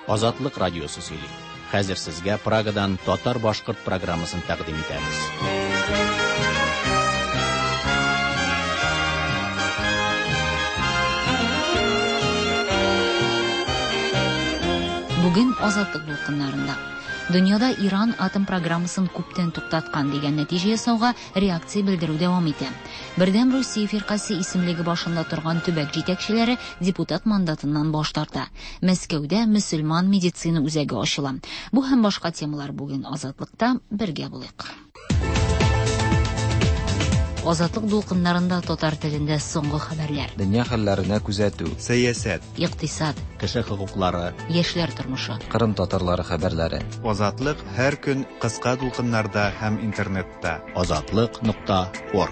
Азатлык радиосы сөйли. Хәзер сезгә Прагадан татар-башкорт программасын тәкъдим итәбез. Бүген азатлык дулкыннарында дөньяда Иран атом программасын күптән туктаткан дигән нәтиҗә ясауга реакция белдерү дәвам итә. Бердәм Русия фиркасы исемлеге башында торган төбәк җитәкчеләре депутат мандатыннан баш тарта. Мәскәүдә мөселман медицина үзәге ачыла. Бу һәм башка темалар бүген азатлыкта бергә булыйк. Азатлык дулкыннарында татар телендә соңгы хәбәрләр. Дөнья хәлләренә күзәтү, сәясәт, икътисад, Кеше хокуклары, яшьләр тормышы. Кырым татарлары хәбәрләре. Азатлык һәр көн кыска дулкыннарда һәм интернетта. Azatlyk.org.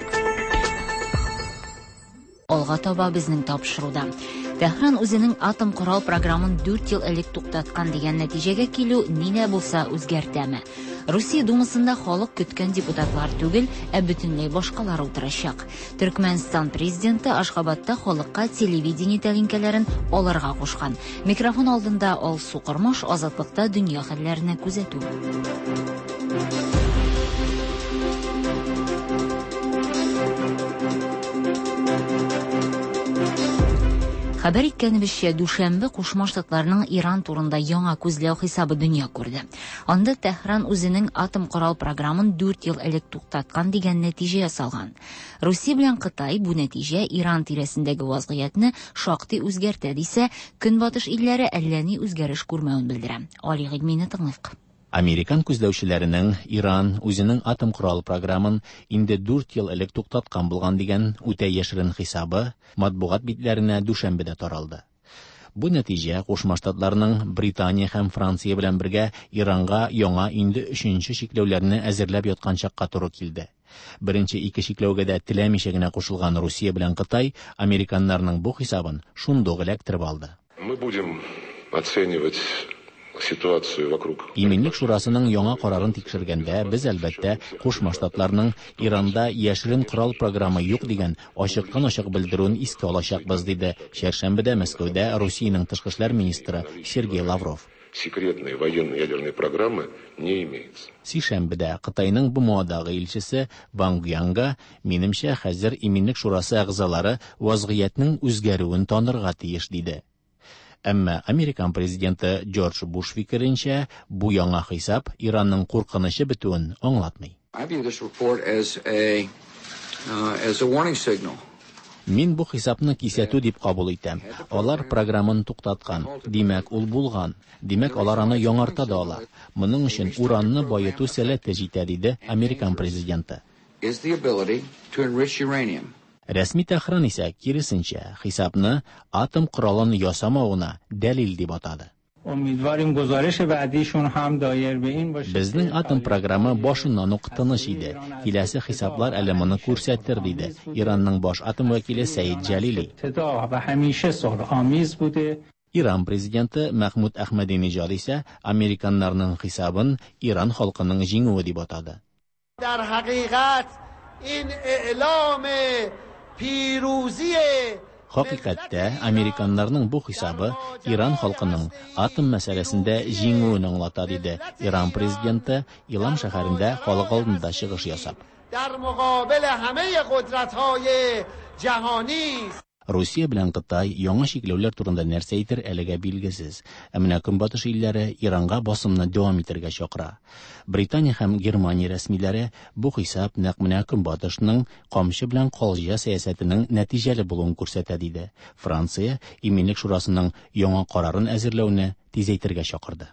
Алга таба безнең тапшыруда. Тәһран үзенең атом корал программын 4 ел элек туктаткан дигән нәтиҗәгә килү нинә булса үзгәртәме? Русия Думасында халык көткән депутатлар түгел, ә бөтенләй башкалар утырачак. Төркмәнстан президенты Ашхабадта халыкка телевидение тәлинкәләрен алырга кушкан. Микрофон алдында Алсу Кормаш азатлыкта дөнья хәлләренә күзәтү. Хәбәр иткәнебезчә, Дүшәмбе Кушма Штатларының Иран турында яңа күзләү хисабы дөнья күрде. Анда Тәһран үзенең атом корал программын 4 ел элек туктаткан дигән нәтиҗә ясалган. Русия белән Кытай бу нәтиҗә Иран тирәсендәге вазгыятьне шактый үзгәртә дисә, Көнбатыш илләре әллә ни үзгәреш күрмәвен белдерә. Али Гыймине тыңлыйк. Американ күзләүчеләренең Иран үзенең атом корал программын инде 4 ел элек туктаткан булган дигән үтә яшерен хисабы матбугат битләренә Дүшәмбедә таралды. Бу нәтиҗә Кушма Штатларының Британия һәм Франция белән бергә Иранга яңа инде 3нче чикләүләрне әзерләп яткан чакка туры килде. Беренче ике чикләүгә дә теләмичә генә кушылган Русия белән Кытай американнарның бу хисабын шундук эләктереп алды. Мы будем оценивать ситуацию вокруг. Иминлек шурасының яңа карарын тикшергәндә, без әлбәттә Кушма Штатларның Иранда яшерен корал программы юк дигән ачыктан-ачык белдерүен искә алачакбыз, диде Шәршәмбедә Мәскәүдә Русиянең тышкы эшләр министры Сергей Лавров. Секретной военной ядерной программы не имеется. Сишәмбедә Кытайның бу моадагы илчесе Ван Гуянга, минемчә, хәзер Иминлек шурасы әгъзалары вазгыятьнең үзгәрүен танырга тиеш, диде. Әмма Американ президенты Джордж Буш фикеренчә, бу яңа хисап Иранның куркынычы бетүен аңлатмый. Мин бу хисапны кисәтү дип кабул итәм. Алар программын туктаткан. Димәк, ул булган. Димәк, алар аны яңарта да ала. Моның өчен уранны байыту сәләте җитә, диде Американ президенты. Рәсми Тәһран исә киресенчә хисапны атом коралын ясамауына дәлил дип атады. Безнең атом программы башыннан ук тыныч иде. Киләсе хисаплар әле моны күрсәтер, диде Иранның баш атом вәкиле Сәид Җәлили. Иран президенты Мәхмүд Әхмәдинеҗад исә американнарның хисабын Иран халкының җиңүе дип атады. Дар хакыйкать ин эъламе Хакыйкатьтә, американнарның бу хисабы Иран халкының атом мәсьәләсендә җиңүен аңлата, диде Иран президенты Илам шәһәрендә халык алдында чыгыш ясап. Русия белән Кытай яңа чикләүләр турында нәрсә әйтер әлегә билгесез. Ә менә Көнбатыш илләре Иранга басымны дәвам итәргә чакыра. Британия һәм Германия рәсмиләре бу хисап нәкъ менә Көнбатышның камчы белән калҗа сәясәтенең нәтиҗәле булуын күрсәтә, диде. Франция Иминлек шурасының яңа карарын әзерләүне тизәйтергә чакырды.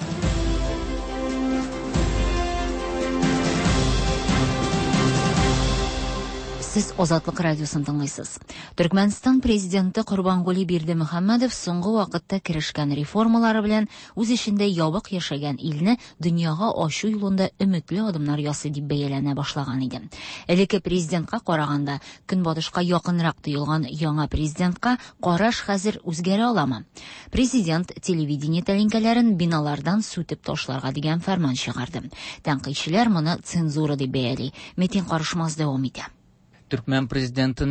Сез Азатлык радиосын тыңлыйсыз. Төркмәнстан президенты Курбангули Бердимөхәммәдов соңгы вакытта керешкән реформалары белән үз эчендә ябык яшәгән илне дөньяга ачу юлында өметле адымнар ясый дип бәяләнә башлаган иде. Элекке президентка караганда Көнбатышка якынрак тоелган яңа президентка караш хәзер үзгәрә аламы? Президент телевидение тәлинкәләрен биналардан сүтеп ташларга дигән фәрман чыгарды. Тәнкыйтьчеләр моны цензура дип бәяли. Метин карышмас дәвам итә. Türkmen prezidentinin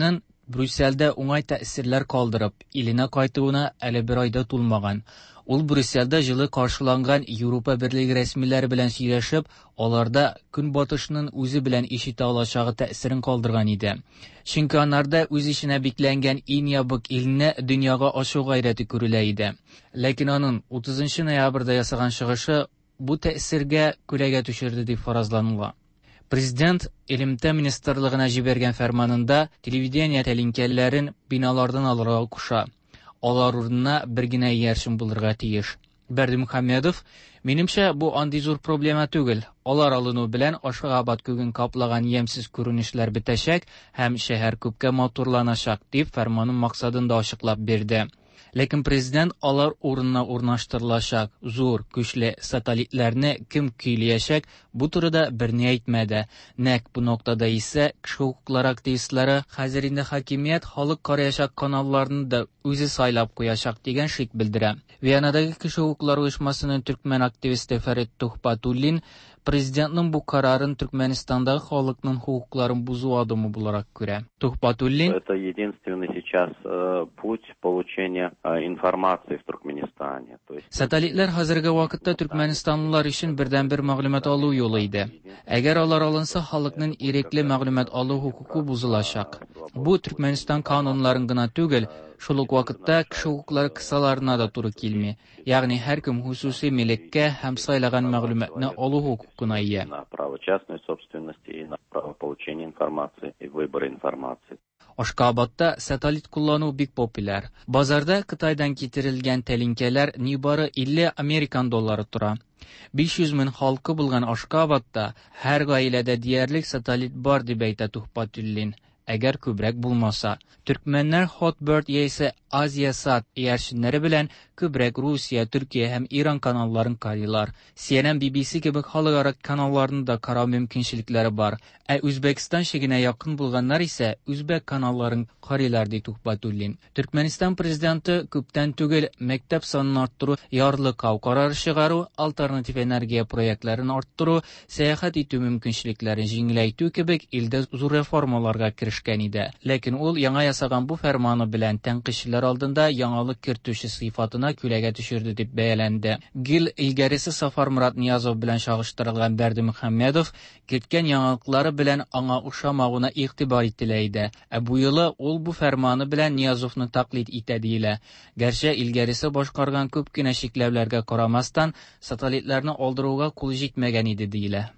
Брюссельдә уңай тәэсирләр калдырып, иленә кайтуына әле бер айда тулмаган. Ул Брюссельдә җылы каршыланган Европа Берлеге рәсмиләре белән сөйләшеп, аларда көнбатышның үзе белән ишетә алачагы тәэсирен калдырган иде. Чөнки анарда үз ишенә бикләнгән иң ябык илне дөньяга ачу гайрәте күрелә иде. Ләкин аның 30 ноябрьдә ясаган чыгышы бу тәэсиргә күләгә төшерде дип фаразланыла. Президент Элемтә министрлыгына җибәргән фәрманында телевидение тәлинкәләрен биналардан алырга куша. Алар урынына бер генә иярчен булырга тиеш. Бердимөхәммәдов, минемчә, бу андый зур проблема түгел. Алар алыну белән Ашгабад күген каплаган ямьсез күренешләр бетәчәк һәм шәһәр күпкә матурланачак дип фәрманның максатын да ачыклап бирде. Ләкин президент алар урынына урнаштырылачак зур, көчле сателлитларны кем көйләячәк, бу турыда берни әйтмәде. Нәкъ бу нокtada исә кеше хукуклары активистлары хәзер инде хакимият халык караячак каналларны да үзе сайлап куячак дигән шик белдерә. Вианадагы кеше хукуклары оешмасының төркмән активисты Фәрит Тухпатуллин президентның бу карарын Түркменистандагы халыкның хукукларын бузу адымы буларак күрә. Тухпатуллин: Это единственный сейчас путь получения информации в Туркменистане. Сателлитлар хәзерге вакытта Түркменистанлылар өчен бердәнбер мәгълүмат алу юлы иде. Әгәр алар алынса, халыкның ирекле мәгълүмат алу хукукы бузылачак. Бу Түркменистан канунларын гына түгел, шул ук вакытта кеше хукуклары кысаларына да туры килми. Ягъни һәркем хусусый милеккә һәм сайлаган мәгълүматны алу хукукына ия. На право частной собственности и на право получения информации и выбора информации. Ашгабадта сателлит куллану бик популяр. Базарда Кытайдан китерилгән тәлинкәләр нибары 50 американ доллары тора. 500 мең халкы булган Ашгабадта һәр гаиләдә диярлек сателлит бар дип әйтә Тухпатуллин. Әгәр күбрәк булмаса, Түркмәннәр Hotbird яисә Азиясат иярченнәре белән күбрәк Русия, Төркия һәм Иран каналларын карыйлар. CNN, BBC кебек халыкара каналларны да карау мөмкинчелекләре бар. Үзбәкстан шигенә якын булганнар исә үзбәк каналларын карыйлар ди Тухпатуллин. Түркменистан президенты күптән түгел мәктәп санын арттыру, ярлыкау карары чыгару, альтернатив энергия проектларын арттыру, сәяхәт итү мөмкинчелекләрен җиңеләйтү кебек илдә зур реформаларга кирешкән иде. Ләкин ул яңа ясаган бу фәрманы белән тәнкыйтьчеләр алдында яңалык кертүче сыйфатына күләгә төшерде дип бәяләнде. Гил илгәрисе Сафар Мурат Ниязов белән чагыштырылган Бердимөхәммәдов киткән яңалыклары белән аңа ошамагына игътибар ителә иде. Бу юлы ул бу фәрманы белән Ниязовны тақлид итә диелә. Гәрчә илгәрисе башкарган күп кенә чикләүләргә карамастан сателлитларны алдыруга кул җитмәгән иде диелә.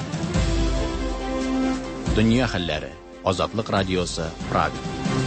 Дөнья хәлләре. Азатлык радиосы, Прага.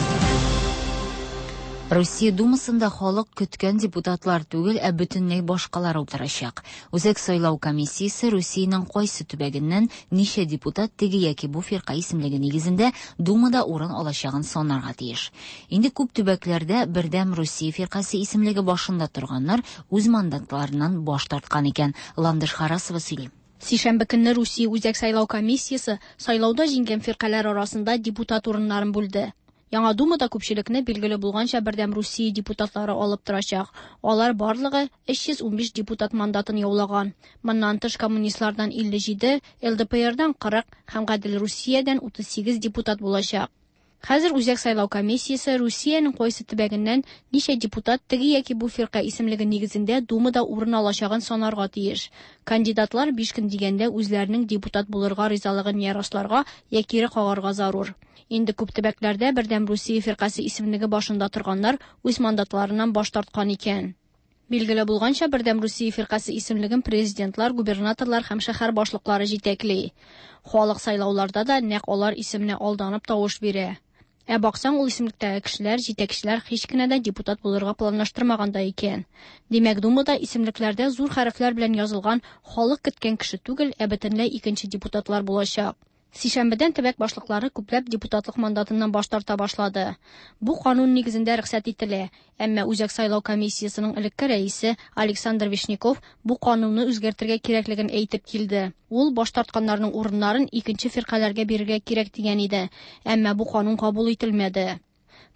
Россия Думасында халык көткән депутатлар түгел, бөтенләй башкалар утырачак. Үзәк сайлау комиссиясе Русиянең кайсы төбәгеннән ничә депутат теге яки бу фирка исемлеге нигезендә Думада урын алачагын санарга тиеш. Инде күп төбәкләрдә Бердәм Русия фиркасы исемлеге башында торганнар үз мандатларыннан баш тарткан икән. Ландыш Харасова сөйли. Сишәмбе көнне Русия үзәк сайлау комиссиясе сайлауда җиңгән фиркалар арасында депутат урыннарын бүлде. Яңа Думада күпчелекне билгеле булганча Бердәм Русия депутатлары алып торачак. Алар барлыгы 315 депутат мандатын яулаган. Моннан тыш коммунистлардан 57, ЛДПРдан 40 һәм Гадел Русиядән 38 депутат булачак. Хәзер үзәк сайлау комиссиясе Русиянең кайсы төбәгеннән ничә депутат теге яки бу фирка исемлеге нигезендә Думада урын алачагын санарга тиеш. Кандидатлар 5 көн дигәндә үзләренең депутат булырга ризалыгын ярашларга яки кагарга зарур. Инде күп төбәкләрдә Бердәм Русия фиркасы исемлеге башында торганнар үз мандатларыннан баш тарткан икән. Билгеле булганча Бердәм Русия фиркасы исемлеген президентлар, губернаторлар һәм шәһәр башлыклары җитәкли. Халык сайлауларда да нәкъ алар исеменә алданып тавыш бирә. Баксаң, ул исемлектәге кешеләр, җитәкчеләр һич кенә дә депутат булырга планлаштырмаганда икән. Димәк, Думада исемлекләрдә зур хәрефләр белән язылган халык көткән кеше түгел, бөтенләй икенче депутатлар булачак. Сишәмбедән төбәк башлыклары күпләп депутатлык мандатыннан баш тарта башлады. Бу канун нигезендә рөхсәт ителә, әмма үзәк сайлау комиссиясының элекке рәисе Александр Вишняков бу канунны үзгәртергә кирәклеген әйтеп килде. Ул баш тартканнарның урыннарын икенче фиркаларга бирергә кирәк дигән иде, әмма бу канун кабул ителмәде.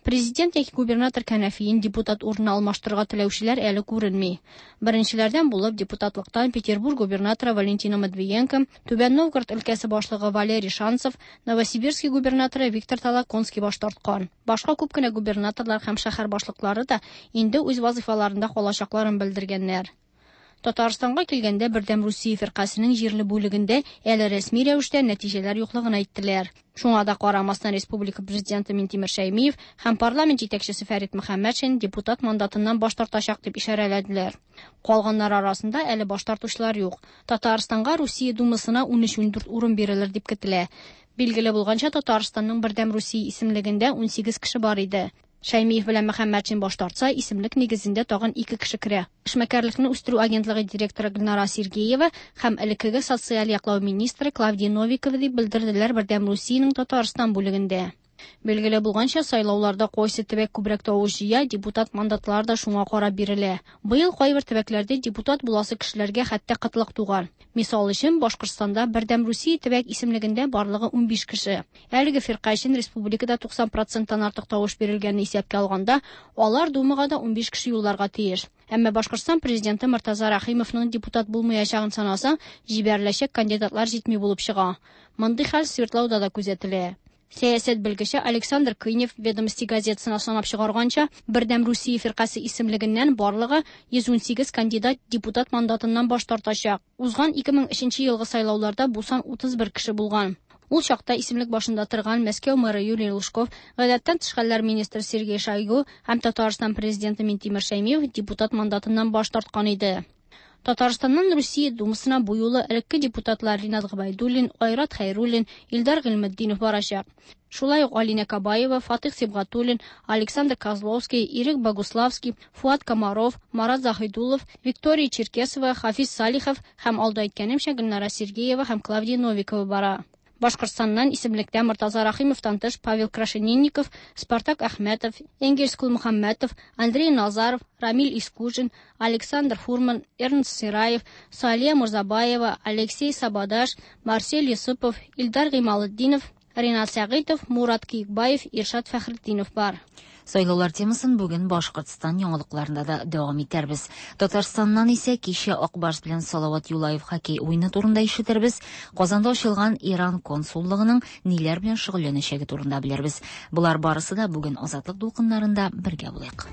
Президент яки губернатор кәнәфиен депутат урынына алмаштырырга теләүчеләр әле күренми. Беренчеләрдән булып депутатлыктан Петербург губернаторы Валентина Матвиенко, Түбән Новгород өлкәсе башлыгы Валерий Шанцев, Новосибирск губернаторы Виктор Толоконский баш тарткан. Башка күп кенә губернаторлар һәм шәһәр башлыклары да инде үз вазифаларында калачакларын белдергәннәр. Татарстанга килгәндә Бердәм Русия фиркасының җирле бүлегендә әле рәсми рәвештә нәтиҗәләр юклыгын әйттеләр. Шуңа да карамастан республика президенты Минтимер Шәймиев һәм парламент җитәкчесе Фәрит Мөхәммәтшин депутат мандатыннан баш тартачак дип ишарәләделәр. Калганнар арасында әле баш тартучылар юк. Татарстанга Русия думасына 13-14 урын бирелер дип көтелә. Билгеле булганча, Татарстанның Бердәм Русия исемлегендә 18 кеше бар иде. Шәймиев белән Мөхәммәтшин баш тартса, исемлек нигезендә тагын 2 кеше керә. Эшмәкәрлекне үстерү агентлыгы директоры Гөлнара Сергеева һәм элеккеге социаль яклау министры Клавдия Новикова дип белдерделәр Бердәм Русиянең Татарстан бүлегендә. Билгеле булганча, сайлауларда кайсы төбәк күбрәк тавыш җыя, депутат мандатлары да шуңа карап бирелә. Быел кайбер төбәкләрдә депутат буласы кешеләргә хәтта кытлык туган. Мисал өчен, Башкортстанда Бердәм Русия төбәк исемлегендә барлыгы 15 кеше. Әлеге фирка өчен республикада 90%-тан артык тавыш бирелгәнне исәпкә алганда, алар думага да 15 кеше юлларга тиеш. Әмма Башкортстан президенты Мортаза Рахимовның депутат булмаячагын санаса, җибәреләчәк кандидатлар җитми булып чыга. Мондый хәл Свердлауда да күзәтелә. Сәясәт белгече Александр Кынев Ведомости газетасына санап чыгарганча, Бердәм Русия фиркасы исемлегеннән барлыгы 118 кандидат депутат мандатыннан баш тартачак. Узган 2003 елгы сайлауларда бу сан 31 кеше булган. Ул чакта исемлек башында торган Мәскәү мэры Юрий Лужков, гадәттән тыш хәлләр министры Сергей Шойгу һәм Татарстан президенты Минтимер Шәймиев депутат мандатыннан баш тарткан иде. Татарстанның Русия думасына бу юлы элекке депутатлар Ринат Габайдуллин, Айрат Хайруллин, Илдар Гыйлметдинов барачак. Шулай ук Алина Кабаева, Фатих Сибгатуллин, Александр Козловский, Ирик Богуславский, Фуат Комаров, Марат Захидулов, Виктория Черкесова, Хафиз Салихов һәм алда әйткәнемчә Гөлнара Сергеева һәм Клавдия Новикова бара. Башкортстаннан исемлектә Мортаза Рахимовтан тыш Павел Крашенинников, Спартак Әхмәтов, Энгельс Кулмөхәммәтов, Андрей Назаров, Рамиль Искужин, Александр Фурман, Эрнст Сираев, Салия Мурзабаева, Алексей Сабадаш, Марсель Юсупов, Илдар Гыймалетдинов, Ринат Сәгыйтов, Мурат Киекбаев, Иршат Фәхретдинов бар. Сайлаулар темасын бүген Башкортстан яңалыкларында да дәвам итәрбез. Татарстаннан исә кичә Акбарс белән Салават Юлаев хоккей уйны турында ишетербез. Казанда ачылган Иран консуллыгының ниләр белән шөгыльләнәчәге турында белербез. Булар барысы да бүген Азатлык дулкыннарында бергә булыйк.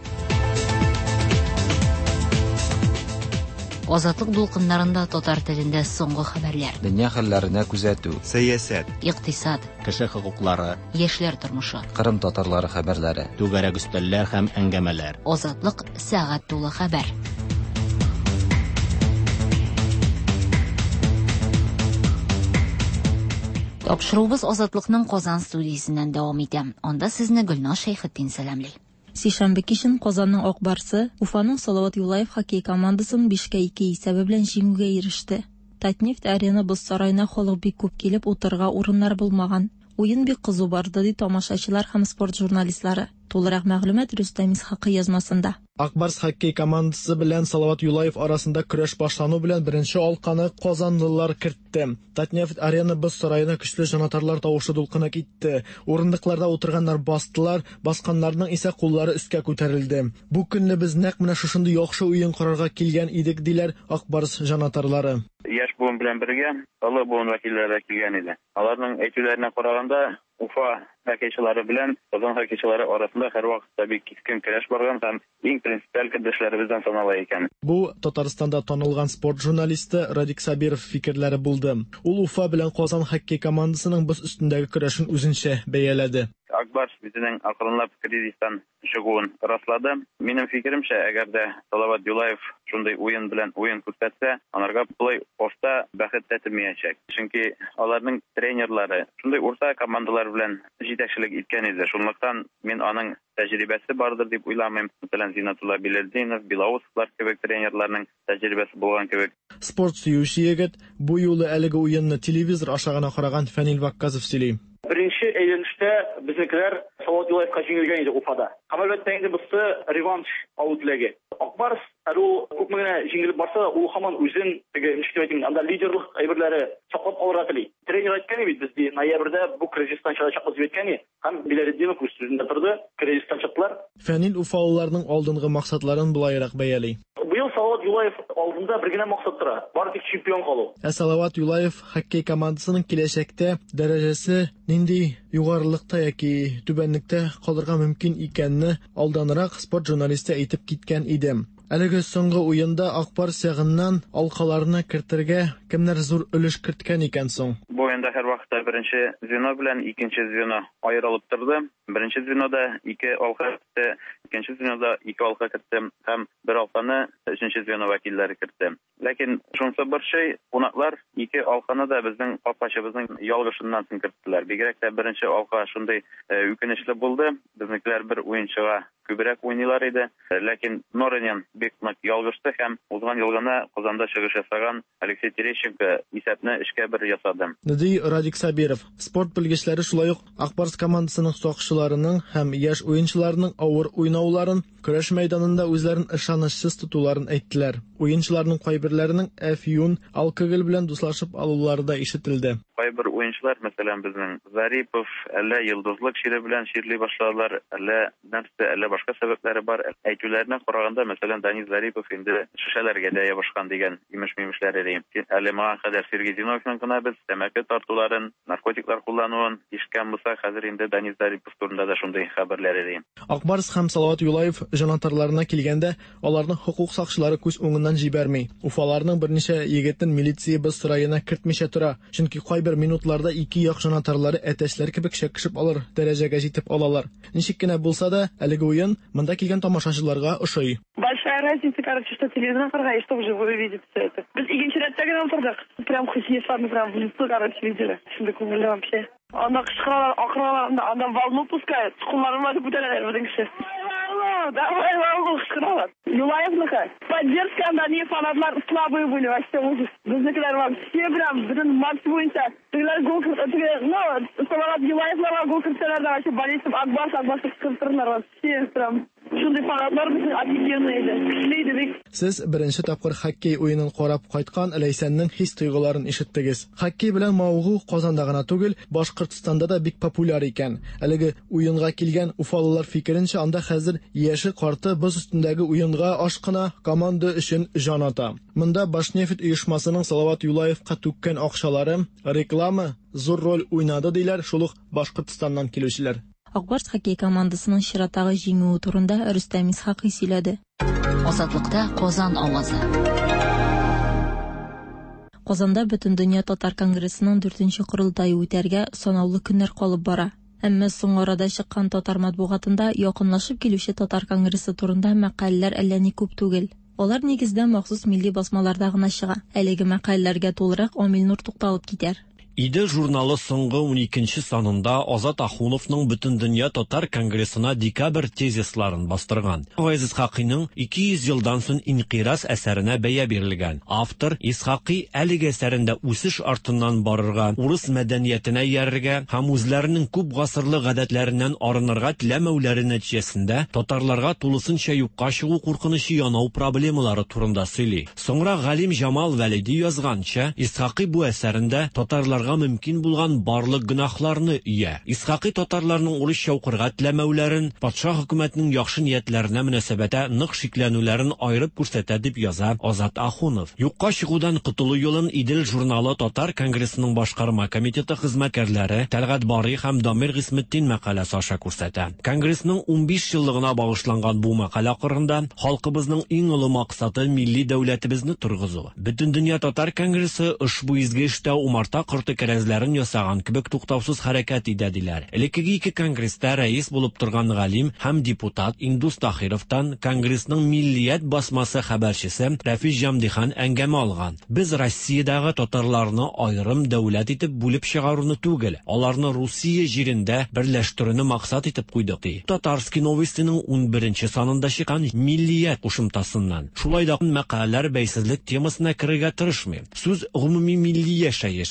Азатлык дулкыннарында татар телендә соңгы хәбәрләр. Дөнья хәлләренә күзәтү. Сәясәт, Икътисад, Кеше хокуклары, яшьләр тормышы. Кырым татарлары хәбәрләре. түгәрәк өстәлләр һәм әңгәмәләр. Азатлык сәгать тулы хәбәр. Тапшырубыз Азатлыкның Казан студиясеннән дәвам итә. Анда сезне Гөлнар Шәйхетдин сәламлый. Сишәмбе кичен Казанның Акбарсы Уфаның Салават Юлаев хоккей командасын 5-2 исәбе белән җиңүгә иреште. Татнефть арена боз сарайына халык бик күп килеп утырга урыннар булмаган. Уен бик кызу барды ди тамашачылар һәм спорт журналистлары. Тулырак мәгълүмат Рөстәм Исхакый язмасында. Акбарс хоккей командасы белән Салават Юлаев арасында көрәш башлану белән беренче алканы казанлылар кертте. Татнефть арена боз сараена көчле җанатарлар тавышы дулкына китте. Урындыкларда утырганнар бастылар, басканнарның исә куллары өскә күтәрелде. Бу көнне без нәкъ менә шушындый яхшы уен карарга килгән идек диләр Акбарс җанатарлары. Яшь буын белән бергә олы буын вәкилләре килгән иде. Аларның әйтүләренә караганда, Уфа хоккейчылары белән Казан хоккейчылары арасында һәр вакытта бик кискен көрәш барган һәм иң принципиаль көндәшләребездән санала икән. Бу Татарстанда танылган спорт журналисты Радик Сабиров фикерләре булды. Ул Уфа белән Казан хоккей командасының боз өстендәге көрәшен үзенчә бәяләде. Акбарс безнең акрынлап кризистан чыгуын раслады. Минем фикеремчә, әгәр дә Салават Юлаев шундый уен белән уен күрсәтсә, анарга плей офта бәхет тәтмәячәк. Чөнки аларның тренерлары шундый урта командалар белән җитәкчелек иткән иде. Шунлыктан мин аның тәҗрибәсе бардыр дип уйламыйм. Мәсәлән, Зинатулла Билалдинов, Билаусовлар кебек тренерларның тәҗрибәсе булган кебек. Спорт сөюче егет бу юлы әлеге уенны телевизор аша гына караган Фәнил Вакказов сөйли. Birinci eğilişte bizimkiler Salawat Yulayev'ga җиңелгән иде Уфада. Һәм әлбәттә инде бусы реванш алу теләге. Акбарс ул күпме генә җиңелеп барса, ул һаман үзен теге ничек анда лидерлык әйберләре саклап алырга тели. Тренер әйткән бит без ноябрьдә бу кризистан чыгачак дип әйткән. Һәм Билалетдинов үз сүзендә торды. Кризистан чыктылар. Фәнил уфалыларның алдынгы максатларын булайрак бәяли. Быел Салават Юлаев алдында бер генә максат тора. Бары тик чемпион калу. Салават Юлаев хоккей командасының киләчәктә дәрәҗәсе нинди югарылыкта яки түбәнлектә калырга мөмкин икәнне алданрак спорт журналисты әйтеп киткән идем. Әлеге соңгы уенда Акбарс ягыннан алкаларны кертергә кемнәр зур өлеш керткән икән соң? Бу уенда һәр вакытта беренче звено белән икенче звено аерылып торды. Беренче звенода 2 алка кертте, икенче звенода 2 алка кертте һәм бер алканы өченче звено вәкилләре кертте. Ләкин шунысы бер шей, кунаклар 2 алканы да безнең капкачыбызның ялгышыннан соң керттеләр. Бигрәк тә беренче алка шундый үкенечле булды. Безнекеләр бер уенчыга күбрәк уйныйлар иде. Ләкин Норенен бик нык ялгышты һәм узган елгына Казанда чыгыш ясаган Алексей Терещенко исәпне эшкә бер ясады. Ди Радик Сабиров. Спорт белгечләре шулай ук Акбарс командасының сакчыларының һәм яшь уенчыларның авыр уйнауларын, көрәш мәйданында үзләрен ышанычсыз тотуларын әйттеләр. Уенчыларның кайберләренең әфиюн, алкоголь белән дуслашып алулары да ишетелде. Кайбер уенчылар, мәсәлән, безнең Зарипов, әллә йолдызлык шире белән ширли башладылар, әллә башка сәбәпләре бар. Әйтүләренә караганда, мәсәлән, Данис Зарипов инде шешәләргә дә ябышкан дигән имеш-мимешләр иде. Әле моңа кадәр Сергей Зиновьевның гына без тәмәке тартуларын, наркотиклар куллануын ишеткән булса, хәзер инде Данис Зарипов турында да шундый хәбәрләр иде. Акбарс һәм Салават Юлаев жанатарларына килгәндә, аларның хукук сакчылары күз уңыннан җибәрми. Уфаларның берничә егетен милиция быз сараена кертмичә тора, чөнки кайбер минутларда ике як жанатарлары әтәчләр кебек шәккешеп алыр дәрәҗәгә җитеп алалар. Ничек кенә булса да, әлеге уен монда килгән тамашачыларга ошый. Большая разница, короче, что телевизор и что вживую видит все это. Без игенчерет тегенем турдык. Прям хусиеварны прям в лицо, короче, видели. Шундай күңелле вообще. Анда кычкыралар, акыралар, анда волну пускают. Кулларына дип үтәләр безнең кеше. Давай, волну кычкыралар. Юлаевныкы. Поддержка анда не фанатлар слабые были, вообще ужас. Безнекеләр вообще прям бөтен матч буенча. Тегеләр гол кертә, Салават Юлаевлар гол кертәләр да вообще болельщик Акбарс кыртырнар вообще прям. Шундый фанатлар бөтен офигенный иде. Шлейде бик. Сез беренче тапкыр хоккей уенын карап кайткан Ләйсәннең хис-тойгыларын ишеттегез. Хоккей белән мавыгу Казанда гына түгел, Башкортстанда да бик популяр икән. Әлеге уенга килгән уфалылар фикеренчә, анда хәзер яше карты боз өстендәге уенга ашкына команда өчен җан ата. Монда Башнефть оешмасының Салават Юлаевка түккән акчалары, реклама зур роль уйнады диләр шул ук Башкортстаннан килүчеләр. Акбарс хоккей командасының чираттагы җиңүе турында Рөстәм Исхакый сөйләде. Азатлыкта Казан авазы. Казанда Бөтендөнья татар конгрессының 4нче курылтайы үтәргә санаулы көннәр калып бара. Әмма соң арада чыккан татар матбугатында якынлашып килүче татар конгрессы турында мәкаләләр әллә ни күп түгел. Алар нигездә махсус милли басмаларда гына чыга. Әлеге мәкаләләргә тулырак Амил Нур тукталып китәр. Иде журналы соңгы 12-нче санында Азат Ахуновның Бөтендөнья татар конгрессына декабрь тезисларын бастырган. Гайз Исхакыйның 200 елдан соң инкыйраз әсәренә бәя бирелгән. Автор Исхакый әлеге әсәрендә үсеш артыннан барырга, урыс мәдәниятенә ярырга һәм үзләренең күп гасырлы гадәтләреннән арынырга теләмәүләре нәтиҗәсендә татарларга тулысынча юкка чыгу куркынычы янау проблемалары турында сөйли. Соңра Галим Җамал Вәлиди язганча, Исхакый бу әсәрендә татарларга мөмкин булган барлык гөнаһларны ия. Исхакый татарларның урысча укырга теләмәүләрен, патша хөкүмәтенең яхшы ниятләренә мөнәсәбәтә нык шикләнүләрен айырып күрсәтә дип яза Азат Ахунов. Юкка чыгудан котылу юлын Идел журналы татар конгрессының башкарма комитеты хезмәткәрләре Тәлгат Барый һәм Дамир Гысметтин мәкаләсе аша күрсәтә. Конгрессның 15 еллыгына багышланган бу мәкалә акырында халкыбызның иң олы максаты милли дәүләтебезне тургызу. Бөтендөнья татар конгрессы ошбу изге эштә умарта кәрәзләрен ясаган кебек туктаусыз хәрәкәт итә диләр. Элеккеге ике конгресста рәис булып торган галим һәм депутат Индус Тахировтан конгрессның миллият басмасы хәбәрчесе Рафис Җамдихан әңгәмә алган. Без Россиядагы татарларны аерым дәүләт итеп бүлеп чыгаруны түгел, аларны Русия җирендә берләштерүне максат итеп куйдык ди. Татарский новостиның 11-нче санында чыккан миллият кушымтасыннан. Шулай да мәкаләләр бәйсезлек темасына керергә тырышмый. Сүз гомуми милли яшәеш, исән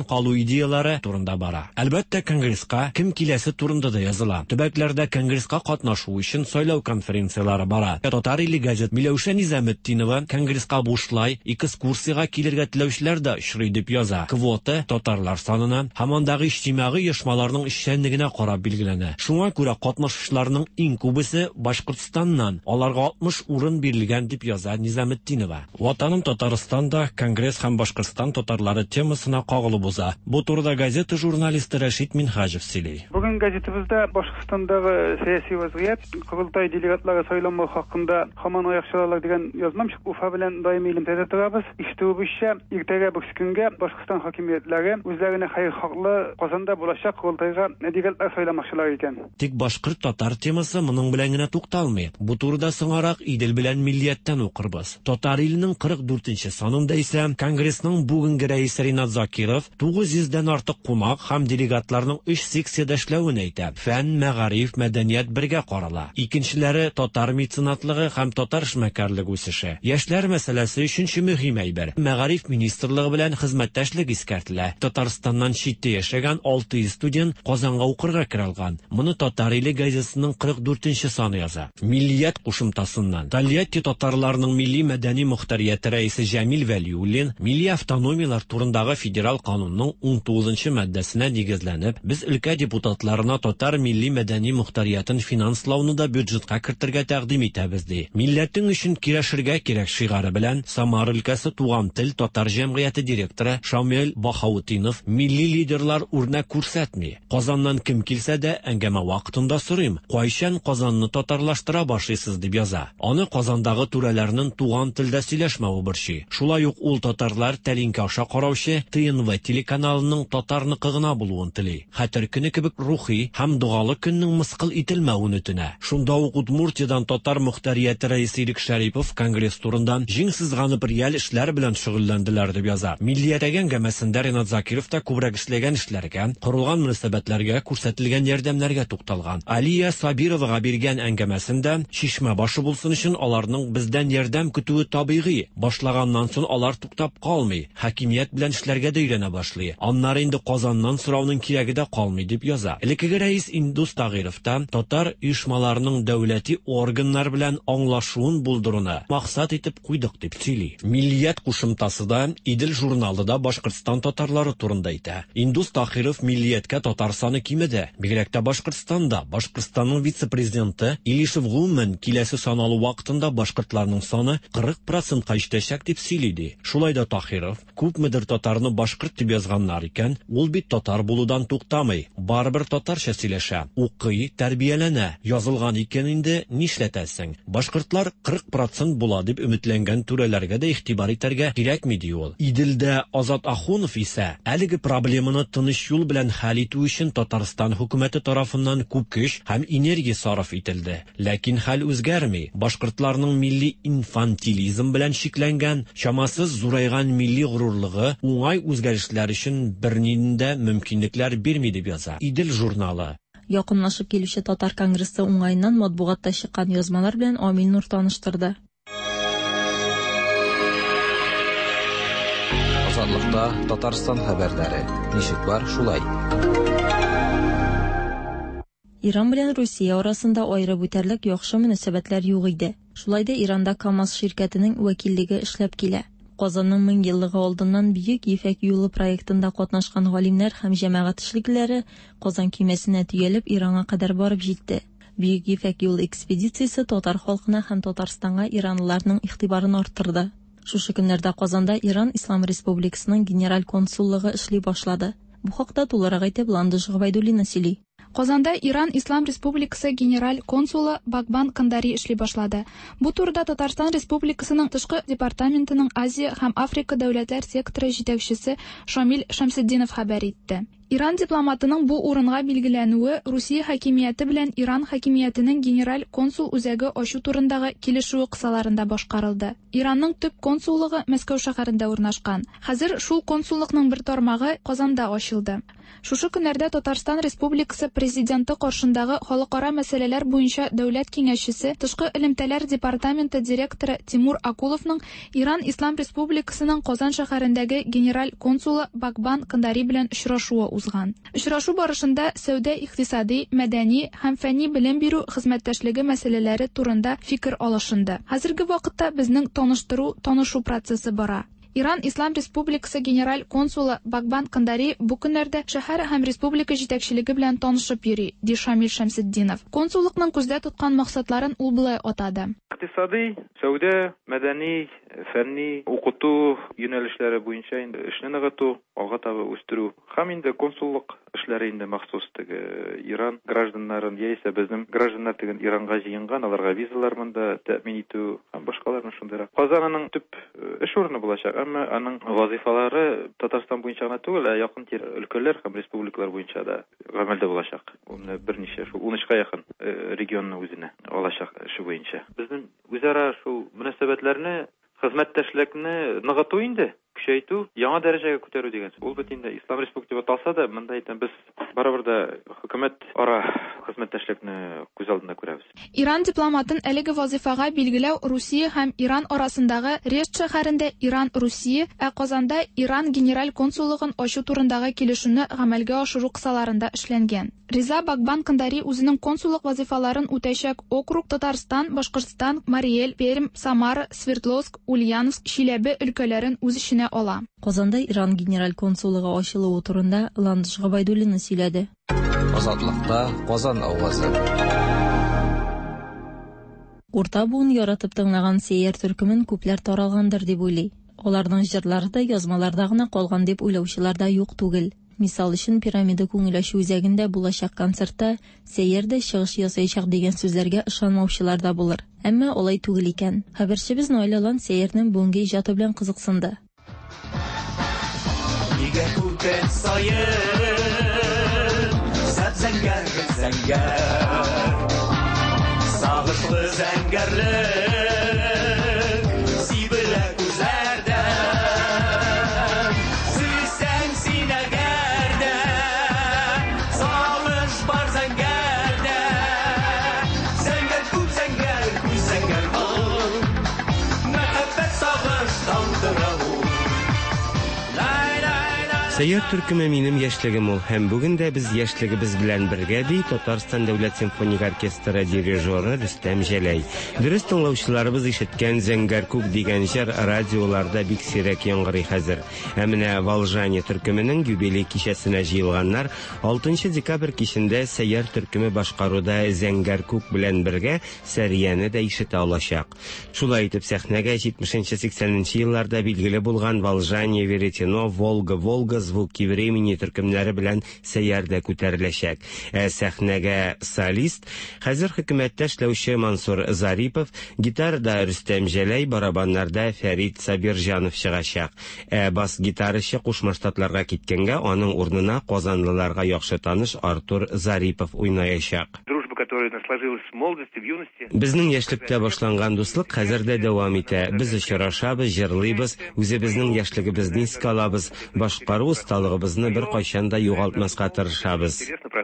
калу идеялары турында бара. Әлбәттә, Конгресска кем киләсе турында да языла. Төбәкләрдә Конгресска катнашу өчен сайлау конференциялары бара. Татар иле газет Миләүшә Низаметдинова Конгресска бушлай экскурсиягә килергә теләүчеләр дә очрый дип яза. Квота татарлар санына һәм андагы иҗтимагый оешмаларның эшчәнлегенә карап билгеләнә. Шуңа күрә катнашучыларның иң күбесе Башкортстаннан. Аларга 60 урын бирелгән дип яза Низаметдинова. Ватаным Татарстанда Конгресс һәм Башкортстан татарлары темасына кагылып уза. Бу турыда газета журналисты Рәшит Минхаҗев сөйли. Бүген газетабызда Башкортстандагы сәяси вазгыять, кырылтай делегатлары сайланмау хакында һаман аякчылар дигән язмам чык Уфа белән даими элемтәдә торабыз. Ишетүебезчә, иртәгә бер көнгә Башкортстан хакимиятләре үзләренә хәйр хаклы Казанда булачак кырылтайга делегатлар сайламакчылар икән. Тик башкорт татар темасы моның белән генә тукталмый. Бу турыда соңарак Идел белән миллияттән укырбыз. Татар иленең 44нче санында исә Конгрессның бүгенге рәисе Ринат Закиров 900дән артык кунак һәм делегатларның 3 секциядә эшләвен әйтә. Фән, мәгариф, мәдәният бергә карала. Икенчеләре татар меценатлыгы һәм татар эшмәкәрлеге үсеше. Яшьләр мәсьәләсе өченче мөһим әйбер. Мәгариф министрлыгы белән хезмәттәшлек искәртелә. Татарстаннан читтә яшәгән 600 студент Казанга укырга киралган. Моны Татар иле газетасының 44нче саны яза. Миллият кушымтасыннан Тольятти татарларының милли мәдәни мөхтәрияте рәисе Җәмил Вәлиуллин милли автономиялар турындагы федераль канунның 19нчы маддәсенә нигезләнеп, без өлкә депутатларына татар милли мәдәни мөхтәриятын финанслауны да бюджетка кертергә тәкъдим итәбез ди. Милләтең өчен кирешергә кирәк шигары белән Самар өлкәсе Туган тел татар җәмгыяте директоры Шамил Бахаутдинов милли лидерлар үрнәк күрсәтми. Казаннан кем килсә дә әңгәмә вакытында сорыйм, кайчан Казанны татарлаштыра башлыйсыз дип яза. Аны Казандагы түрәләрнең туган телдә сөйләшмәве борчый. Шулай ук ул татарлар тәлинкә аша караучы ТНВ телеканалының татарныкы гына булуын тели. Хәтер көне кебек рухи һәм дугалы көннең мыскыл ителмәвен үтенә. Шунда ук Удмуртиядан татар мөхтәрияте рәисе Ирек Шәрипов Конгресс турында җиңсезганып реаль эшләр белән шөгыльләнделәр дип яза. Миллияттәге әңгәмәсендә Ринат Закиров та күбрәк эшләгән эшләргә, корылган мөнәсәбәтләргә, күрсәтелгән ярдәмнәргә тукталган. Алия Сабировага биргән әңгәмәсендә Шишмә башы булсын өчен аларның бездән ярдәм көтүе табигый. Башлаганнан соң алар туктап калмый, хакимият белән эшләргә дә өйрәнә башлый. Аннары инде Казаннан сорауның кирәге дә калмый дип яза. Элеккеге рәис Индус Тагиров та татар оешмаларының дәүләти органнар белән аңлашуын булдыруны максат итеп куйдык дип сөйли. Миллият кушымтасы да Идел журналында Башкортстан татарлары турында әйтә. Индус Тагиров миллияткә татар саны кимеде. Бигрәк тә Башкортстанда Башкортстанның вице-президенты Илишев Гуман киләсе саналу вакытында башкортларның саны 40%-ка җитәчәк дип сөйли. Шулай да Тахиров күпмедер татарны башкорт дип язганнар икән, ул бит татар булудан туктамый. Барыбер татарча сөйләшә, укый, тәрбияләнә. Язылган икән инде нишләтәсең? Башкортлар 40% була дип өметләнгән түрәләргә дә игътибар итәргә кирәкми ди ул. Иделдә Азат Ахунов исә әлеге проблеманы тыныч юл белән хәл итү өчен Татарстан хөкүмәте тарафыннан күп көч һәм энергия сарыф ителде. Ләкин хәл үзгәрми. Башкортларның милли инфантилизм белән шикләнгән, чамасыз зурайган милли горурлыгы уңай үзгәрешләр өчен бернинде мөмкинлекләр бирми дип яза Идел журналы. Якынлашып килүче татар конгрессы уңайыннан матбугатта чыккан язмалар белән Амин Нур таныштырды. Азатлыкта Татарстан хәбәрләре. Ничек бар шулай? Иран белән Русия арасында аерып үтәрлек яхшы мөнәсәбәтләр юк иде. Шулай да Иранда КАМАЗ ширкәтенең вәкиллеге эшләп килә. Казанның 1000 еллыгы алдыннан Бөек Ефәк юлы проектында катнашкан галимнәр һәм җәмәгать эшлеклеләре Казан көймәсенә төялеп Иранга кадәр барып җитте. Бөек Ефәк юлы экспедициясе татар халкына һәм Татарстанга иранлыларның игътибарын арттырды. Шушы көннәрдә Казанда Иран Ислам Республикасының генераль консуллыгы эшли башлады. Бу хакта тулырак әйтеп Ландыш Габайдуллина сөйли. Казанда Иран Ислам Республикасы генераль консулы Багбан Кандари эшли башлады. Бу турыда Татарстан Республикасының тышкы департаментының Азия һәм Африка дәүләтләр секторы җитәкчесе Шамил Шамсетдинов хәбәр итте. Иран дипломатының бу урынга билгеләнүе Русия хакимияте белән Иран хакимиятенең генераль консул үзәге ачу турындагы килешү кысаларында башкарылды. Иранның төп консуллыгы Мәскәү шәһәрендә урнашкан. Хәзер шул консуллыкның бер тармагы Казанда ачылды. Шушы көннәрдә Татарстан Республикасы президенты каршындагы халыкара мәсьәләләр буенча дәүләт киңәшчесе, тышкы элемтәләр департаменты директоры Тимур Акуловның Иран Ислам Республикасының Казан шәһәрендәге генераль консулы Багбан Кандари белән очрашуы узган. Очрашу барышында сәүдә, икътисади, мәдәни һәм фәнни белем бирү хезмәттәшлеге мәсьәләләре турында фикер алышынды. Хәзерге вакытта безнең танышу процессы бара. Иран Ислам Республикасы генераль консулы Багбан Кандари бу көннәрдә шәһәр һәм республика җитәкчелеге белән танышып йөри, ди Шамил Шәмсетдинов. Консуллыкның күздә тоткан максатларын ул булай атады. Икътисади, сәүдә, мәдәни, фәнни, укыту юнәлешләре буенча инде эшне ныгыту, алга таба үстерү һәм инде консуллык эшләре инде махсус Иран гражданнарын яисә безнең гражданнар теген Иранга җыенган, аларга визалар монда тәэмин итү һәм башкаларны шундыйрак. Казанның төп эш урыны булачак, әмма аның вазифалары Татарстан буенча гына түгел, якын өлкәләр һәм республикалар буенча да гамәлдә булачак. Ул берничә 13-ка якын регионны үзенә алачак эше буенча. Безнең үзара шул мөнәсәбәтләрне, хезмәттәшлекне ныгыту инде, көчәйтү, яңа дәрәҗәгә күтәрү дигән. Ул бит инде Ислам Республикасы талса да, монда әйтәм, без барыбер да хөкүмәт ара хезмәттәшлекне күз алдында күрәбез. Иран дипломатын әлеге вазифага билгеләү Русия һәм Иран арасындагы Решт шәһәрендә Иран-Русия, Казанда Иран генераль консуллыгын ачу турындагы килешүне гамәлгә ашыру кысаларында эшләнгән. Риза Багбан Кандари үзенең консуллык вазифаларын үтәчәк округ Татарстан, Башкортстан, Мари эл, Пермь, Самара, Свердловск, Ульяновск, Чиләбе өлкәләрен үз иченә ала. Казанда Иран генераль консуллыгы ачылуы турында Ландыш Габайдуллина сөйләде. Азатлыкта Казан авазы. Урта буын яратып тыңлаган Сәйяр төркемен күпләр таралгандыр дип уйлый. Аларның җырлары да язмаларда гына калган дип уйлаучылар да юк түгел. Мисал өчен пирамида күңеләшү үзәгендә булачак концертта Сәйярдә чыгыш ясаячак дигән сүзләргә ышанмаучылар да булыр. Әмма алай түгел икән. Хәбәрчебез Наилалан Сәйярның бүгенге иҗаты белән кызыксынды. Нигә күтән сайын зәңгәр сагышлы зәңгәрлек сибелә күзләрдә сөйсәң син әгәрдә сагыш бар зәңгәрдә зәңгәр күп зәңгәр күз зәңгәр мәхәббәт сагыш тандыра Сәйяр төркеме минем яшьлегем ул һәм бүген дә без яшьлегебез белән бергә ди Татарстан дәүләт симфоник оркестры дирижеры Рөстәм Җәләй. Дөрес тыңлаучыларыбыз ишеткән Зәңгәр күк дигән җыр радиоларда бик сирәк яңгырый хәзер. Ә менә Волжания төркеменең юбилей кичәсенә җыелганнар 6 декабрь кичендә Сәйяр төркеме башкаруда Зәңгәр күк белән бергә Сәрияне дә ишетә алачак. Шулай итеп сәхнәгә 70-80 елларда билгеле булган Волжания, Веретено, Волга, Звуки времени төркемнәре белән Сәйярдә күтәреләчәк. Сәхнәгә солист хәзер хөкүмәттә эшләүче Мансур Зарипов, гитарада Рөстәм Җәләй, барабаннарда Фәрит Сабирҗанов чыгачак. Бас гитарачы Кушма Штатларга киткәнгә, аның урынына казанлыларга яхшы таныш Артур Зарипов уйнаячак. Безнең яшьлектә башланган дуслык хәзер дә дәвам итә. Без очрашабыз, җырлыйбыз, үзебезнең яшьлегебезне искә алабыз, башкару осталыгыбызны бер кайчан да югалтмаска тырышабыз.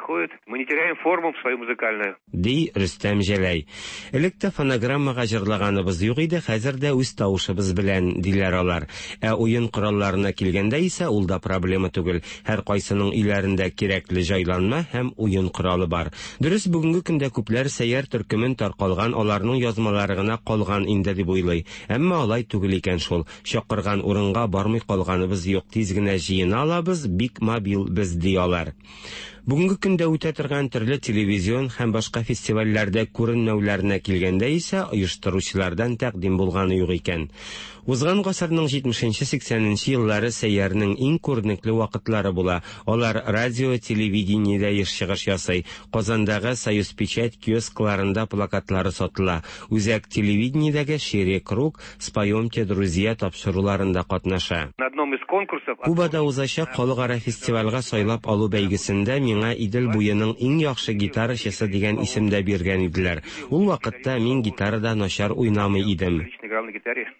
Ди Рөстәм Җәләй. Электә фонограммага җырлаганыбыз юк иде, хәзер дә үз тавышыбыз белән диләр алар. Уен коралларына килгәндә исә ул да проблема түгел. Һәр кайсының иләрендә кирәкле җайланма һәм уен коралы бар. Дөрес, бүгенге көндә күпләр Сәйяр төркемен таркалган, аларның язмалары гына калган инде дип уйлый. Әмма алай түгел икән шул. Чакырган урынга бармый калганыбыз юк, тиз генә җыена алабыз, бик мобил без ди алар. Бүгенге көндә үтә торган төрле телевизион һәм башка фестивальләрдә күренмәүләренә килгәндә исә оештыручылардан тәкъдим булганы юк икән. Узган гасырның 70-80 еллары Сәйярның иң күренекле вакытлары була. Алар радио, телевидениедә чыгыш ясый. Казандагы Союз печать киоскларында плакатлары сатыла. Үзәк телевидениедәге Шире круг, Споемте, друзья тапшыруларында катнаша. Кубада узачак халыкара фестивальгә сайлап алу бәйгесендә миңа Идел буеның иң яхшы гитарачысы дигән исемдә биргән иделәр. Ул вакытта мин гитарада начар уйнамый идем.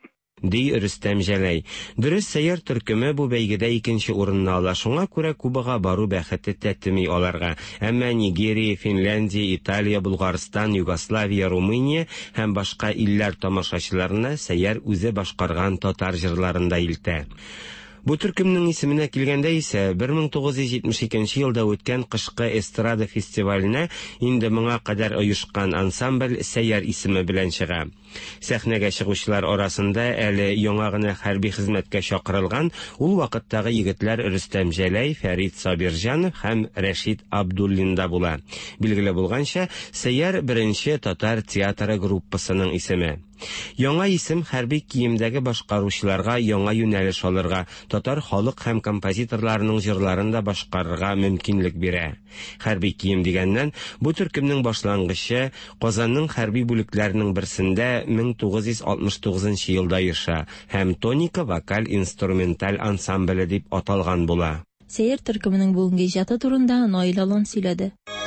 ди Рөстәм Җәләй. Дөрес, сәйяр төркеме бу бәйгедә икенче урынны ала. Шуңа күрә Кубага бару бәхете тәтми аларга. Әмма Нигерия, Финляндия, Италия, Булгарстан, Югославия, Румыния һәм башка илләр тамашачыларына сәйяр үзе башкарган татар җырларында илтә. Бу төркемнең исеменә килгәндә исә 1972 елда үткән кышкы эстрада фестиваленә инде моңа кадәр оешкан ансамбль сәйяр исеме белән чыга. Сәхнәгә чыгучылар арасында әле яңа гына хәрби хезмәткә чакырылган ул вакыттагы егетләр Рөстәм Җәләй, Фәрит Сабирҗанов һәм Рәшид Абдуллин да була. Билгеле булганча, сәйяр беренче татар театры группасының исеме. Яңа исем хәрби киемдәге башкаручыларга яңа юнәлеш алырга, татар халык һәм композиторларының җырларын да башкарырга мөмкинлек бирә. Хәрби кием дигәннән, бу төркемнең башлангычы Казанның хәрби бүлекләренең берсендә 1969 елда оеша һәм Тоника вокаль-инструменталь ансамбле дип аталган була. Сәйяр төркеменең бүгенге иҗаты турында Наил Алан сөйләде.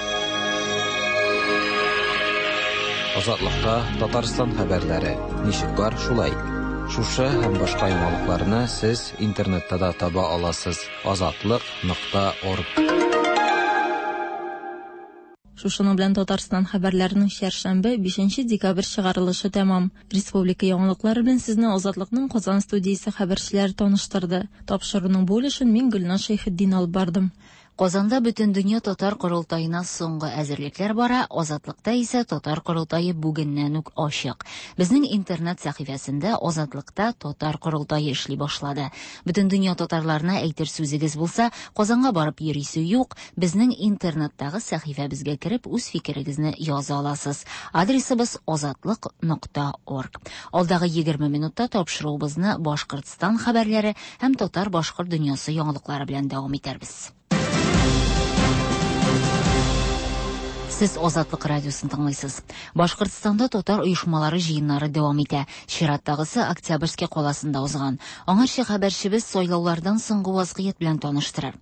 Азатлыкта Татарстан хәбәрләре. Ничек бар шулай? Шушы һәм башка яңалыкларны сез интернетта да таба аласыз. Azatlык.org. Шушының белән Татарстан хәбәрләренең шәршәмбе 5 декабрь чыгарылышы тәмам. Республика яңалыклары белән сезне Азатлыкның Казан студиясе хәбәрчеләре таныштырды. Тапшыруның бу өлешен мин Гөлнар Шәйхетдин алып бардым. Казанда бөтен дөнья татар корылтаена соңгы әзерлекләр бара, Азатлыкта исә татар корылтайы бүгеннән үк ачык. Безнең интернет сәхифәсендә Азатлыкта татар корылтайы эшли башлады. Бөтен дөнья татарларына әйтер сүзегез булса, Казанга барып йөрисе юк, безнең интернеттагы сәхифәбезгә кереп үз фикерегезне яза аласыз. Адресыбыз azatlyk.org. Алдагы 20 минутта тапшыруыбызны Башкортстан хәбәрләре һәм татар-башкорт дөньясы яңалыклары белән дәвам итәрбез. Сез Азатлык радиосын тыңлыйсыз. Башкортстанда татар оешмалары җыеннары дәвам итә. Чираттагысы Октябрьский каласында узган. Аңарча хәбәрчебез сайлаулардан соңгы вазгыять белән таныштырыр.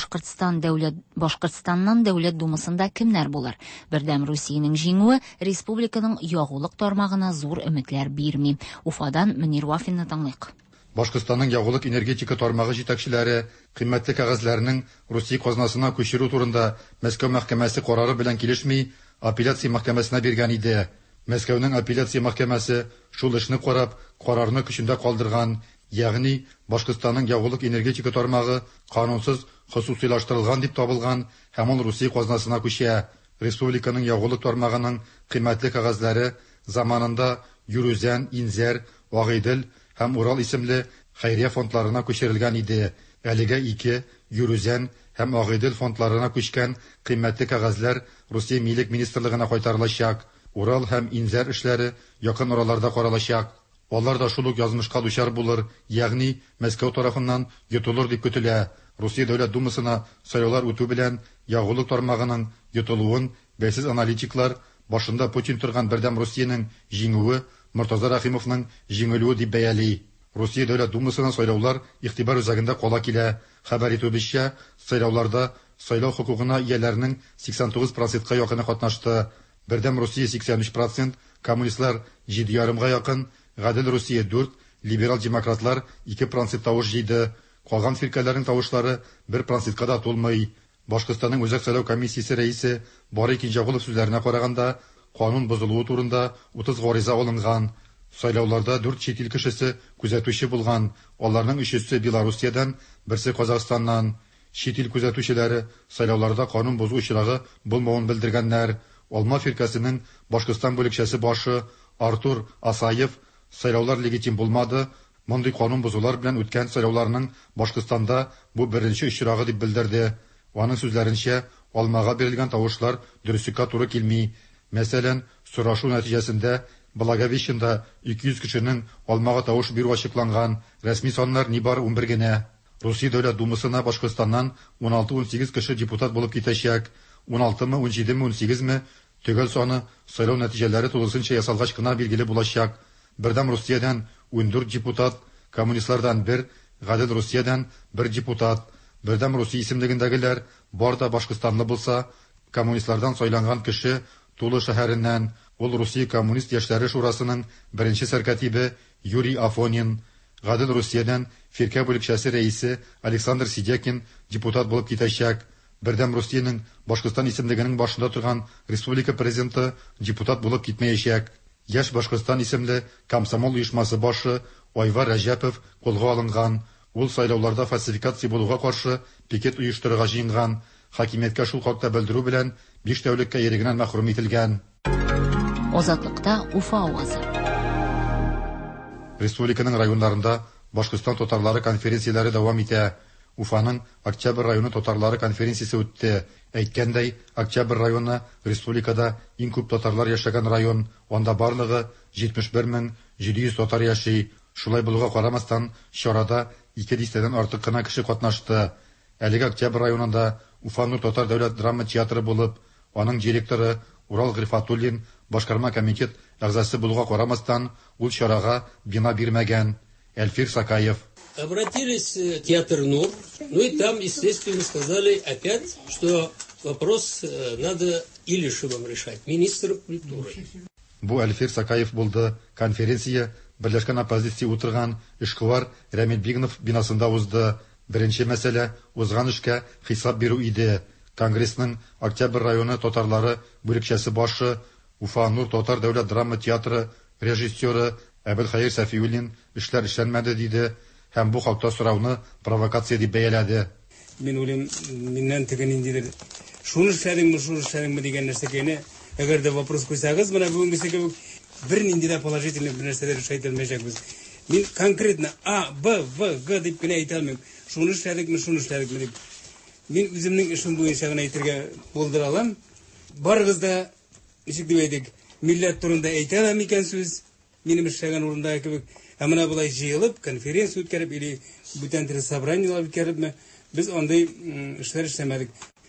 Башкортстаннан дәүләт думасында кемнәр булыр? Бердәм Русиянең җиңүе республиканың ягулык тармагына зур өметләр бирми. Уфадан Мөнир Вафинны тыңлыйк. Башкортстанның ягулык энергетика тармагы җитәкчеләре кыйммәтле кәгазьләрнең Русия казнасына күчерү турында Мәскәү мәхкәмәсе карары белән килешми, апелляция мәхкәмәсенә биргән иде. Мәскәүнең апелляция мәхкәмәсе шул эшне карап, карарны көчендә калдырган, ягъни Башкортстанның ягулык энергетика тармагы канунсыз хосусыйлаштырылган дип табылган һәм ул Русия казнасына күчә. Республиканың ягулык тармагының кыйммәтле кәгазьләре заманында Юрүзән, Инзәр, Агыйдел һәм Урал исемле хәйрия фондларына күчерелгән иде. Әлегә 2 Юрүзән һәм Агыйдел фондларына күчкән кыйммәтле кәгазьләр Русия Милек министрлыгына кайтарылачак. Урал һәм Инзәр эшләре якын араларда каралачак. Алар да шул ук язмышка дучар булыр, ягъни Мәскәү тарафыннан йотылыр дип көтелә. Русия дәүләт думасына сайлаулар үтү белән ягулык тармагының йотылуын бәйсез аналитиклар башында Путин торган Бердәм Русиянең җиңүе Мортаза Рахимовның җиңелүе дип бәяли. Русия дәүләт думасына сайлаулар игътибар үзәгендә кала килә. Хәбәр итүебезчә, сайлауларда сайлау хукугына ияләрнең 89%-ка якыны катнашты. Бердәм Русия 83%, коммунистлар 7,5-га якын, Гадел Русия 4, либерал демократлар 2% тавыш җыйды. Калган фиркаларның тавышлары 1%-ка да тулмый. Башкортстанның үзәк сайлау комиссиясе рәисе Барый Кинҗагулов сүзләренә караганда, канун бозылуы турында 30 гариза алынган. Сайлауларда 4 чит ил кешесе күзәтүче булган. Аларның 3-се Белоруссиядән, берсе Казакъстаннан. Чит ил күзәтүчеләре сайлауларда канун бозу очрагы булмавын белдергәннәр. Алма фиркасының Башкортстан бүлекчәсе башы Артур Асаев сайлаулар легитим булмады. Мондый канун бозулар белән үткән сайлауларның Башкортстанда бу беренче очрагы дип белдерде. Аның сүзләренчә, алмага бирелгән тавышлар дөреслеккә туры килми. Мәсәлән, сорашу нәтиҗәсендә Благовещенда 200 кешенең алмага тавыш бирү ачыкланган. Рәсми саннар нибар 11 генә. Русия дәүләт думасына Башкортстаннан 16-18 кеше депутат булып китәчәк. 16-мы, 17-ми, 18-ми төгәл саны сайлау нәтиҗәләре тулысынча ясалгач кына билгеле булачак. Бердәм Русиядән 14 депутат, коммунистлардан 1, Гадел Русиядән 1 депутат. Бердәм Русия исемлегендәгеләр бар да Башкортстанлы булса, коммунистлардан сайланган кеше Тулы шәһәреннән ул Русия коммунист яшьләре шурасының беренче сәркатибе Юрий Афонин, Гадел Русиядән фиркә бүлекчәсе рәисе Александр Сидякин депутат булып китәчәк. Бердәм Русиянең Башкортстан исемлегенең башында торган республика президенты депутат булып китмәячәк. Яшь Башкортстан исемле комсомол оешмасы башы Айвар Рәҗәпов кулга алынган. Ул сайлауларда фальсификация булуга каршы пикет оештырырга җыенган. Хакимияткә шул хакта белдерү белән 5 тәүлеккә ирегеннән мәхрүм ителгән. Азатлыкта Уфа авазы. Республиканың районнарында Башкортстан татарлары конференцияләре дәвам итә. Уфаның Октябрь районы татарлары конференциясе үтте. Әйткәндәй, Октябрь районы республикада иң күп татарлар яшәгән район. Анда барлыгы 71700 татар яши. Шулай булуга карамастан, чарада 200дән артык кына кеше катнашты. Әлеге Октябрь районында Уфа-Нур татар дәүләт драма театры булып, аның директоры Урал Грифатуллин башкарма комитет әгъзасы булуга карамастан, ул чарага бина бирмәгән. Эльфир Сакаев. Обратились в театр НУР, и там, естественно, сказали опять, что вопрос надо Илишевым решать, министром культуры. Бу Эльфир Сакаев булды. Конференция Берләшкән оппозиция утырган Эшкуар Рәмил Бигнов бинасында узды. Беренче мәсьәлә узган эшкә хисап бирү иде. Конгрессның Октябрь районы татарлары бүлекчәсе башы Уфа-Нур татар дәүләт драма театры режиссеры Әбелхайыр Сафиуллин эшләр эшләнмәде диде һәм бу хакта сорауны провокация дип бәяләде. Мин уйлыйм, миннән тегән индидер. Шуны эшләдеңме дигән нәрсәгә, әгәр дә вопрос куйсагыз, менә бүгенгесегә бер нинди дә положительный бер нәрсәләр эшләй алмаячакбыз. Мин конкретно А, Б, В, Г дип кенә әйтә алмыйм. Шуны эшләдекме дип. Мин үземнең эшем буенча гына әйтергә булдыра алам. Барыгыз да ничек дип әйтик, милләт турында әйтә алам икән сүз. Минем эшләгән урында кебек, әмма булай җыелып, конференция үткәреп или бүтән төр собраниелар үткәрепме, без андай эшләр эшләмәдек.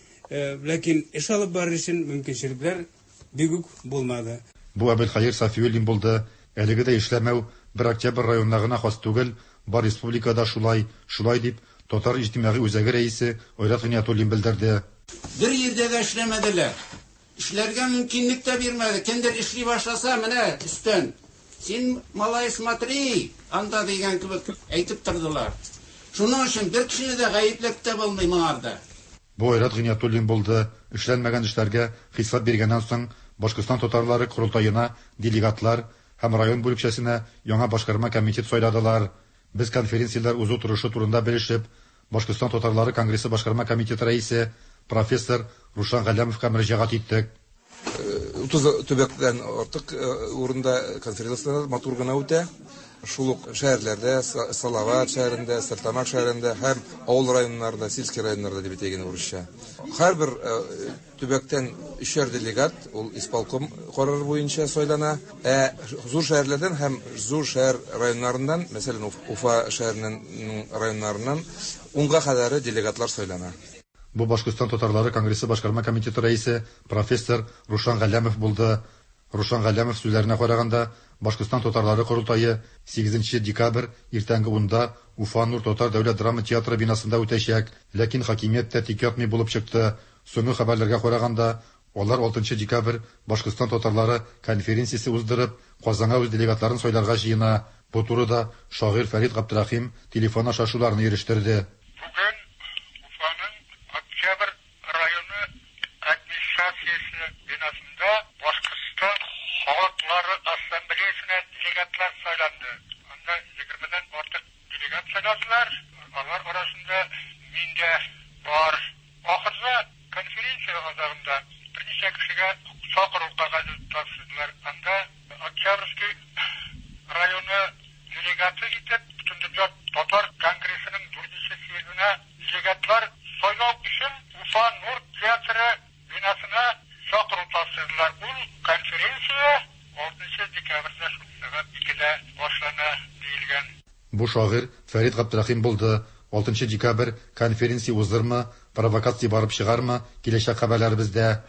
Ләкин эш алып барыр өчен мөмкинчелекләр бик үк булмады. Бу Әбелхайыр Сафиуллин булды. Әлеге дә эшләмәү бер Октябрь районына гына хас түгел, бар республикада шулай дип татар иҗтимагый үзәге рәисе Айрат Гыниятуллин белдерде. Бер җирдә дә эшләмәделәр. Эшләргә мөмкинлек тә бирмәде. Кемдер эшли башласа, менә өстән син малай смотри, анда дигән кебек әйтеп тордылар. Шуның өчен бер кешене дә гаепләп тә булмый моңарда. Бу Айрат Гыниятуллин булды. Эшләнмәгән эшләргә хисап биргәннән соң Башкортстан татарлары курултаена делегатлар һәм район бүлекчәсенә яңа башкарма комитет сайладылар. Без конференцияләр узу турышы турында белешеп, Башкортстан татарлары конгрессы башкарма комитеты рәисе профессор Рушан Галямовка мөрәҗәгать иттек. 30 төбәктән артык урында конференциялар матур гына үтә. Шул ук шәһәрләрдә, Салават шәһәрендә, Стартамак шәһәрендә һәм авыл районнарында, сельский районнарда дип әйтелгән урысча. Һәрбер төбәктән 3 делегат ул исполком карары буенча сайлана. Зур шәһәрләрдән һәм зур шәһәр районнарыннан, мәсәлән, Уфа шәһәренең районнарыннан 10га кадәр делегатлар сайлана. Бу Башкортстан татарлары конгрессы башкарма комитеты рәисе профессор Рушан Галямов булды. Рушан Галямов сүзләренә караганда, Башкортстан татарлары курултайы 8 декабрь иртәнге 10-да Уфа-Нур татар дәүләт драма театры бинасында үтәчәк, ләкин хакимият тә тик ятмый булып чыкты. Соңгы хәбәрләргә караганда, алар 6 декабрь Башкортстан татарлары конференциясе уздырып, Казанга үз делегатларын сайларга җыена. Бу турыда шагыйрь Фәрит Габдрахим телефон аша шуларны ирештирде. Бүген Уфаның Октябрь районы администрациясе бинасында Башкортстан халыклары ассамблеясына делегатлар сайланды. Анда 20дән артык делегат сайладылар. Алар арасында мин дә бар. Ахырда конференция азагында берничә кешегә чакырылга тапшырдылар. Анда Октябрьский районы делегаты итеп бөтен татар конгрессының 4-нче съездына делегатлар сайлау өчен Уфа-Нур театры бинасына чакыру тапшырдылар. Бу конференция 6 декабрьдә сәгать 2-дә башлана диелгән. Бу шагыйрь Фәрит Габдрахим булды. 6 декабрь конференция уздырма, провокация барып чыгарма, киләчәк хәбәрләр бездә.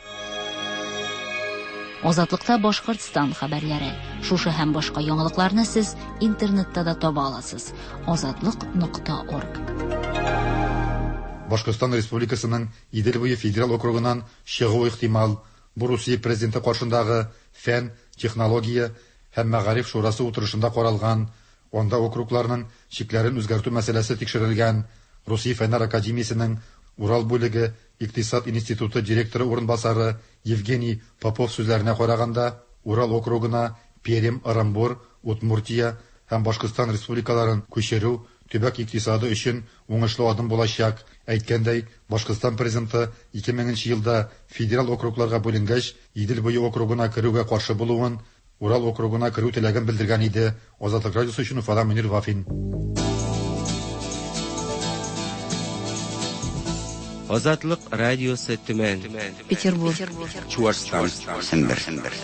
Азатлыкта Башкортстан хәбәрләре. Шушы һәм башка яңалыкларны сез интернетта да таба аласыз. azatlyk.org. Башкортстан Республикасының Идел буе федерал округыннан чыгу ихтимал. Бу Русия президенты каршындагы фән, технология һәм мәгариф шурасы утырышында каралган. Онда округларның чикләрен үзгәртү мәсьәләсе тикшерелгән. Русия фәннәр академиясенең Урал бүлеге Икътисад институты директоры урынбасары Евгений Попов сүзләренә караганда, Урал округына Пермь, Оромбор, Удмуртия һәм Башкортстан республикаларын күчерү төбәк икътисады өчен уңышлы адым булачак. Әйткәндәй, Башкортстан президенты 2000 елда федерал округларга бүленгәч, Идел буе округына керүгә каршы булуын, Урал округына керү теләген белдергән иде. Азатлык радиосы өчен Уфадан Мөнир Вафин. Азатлык радиосы Төмән. Петербург. Чувашстан. Сембер.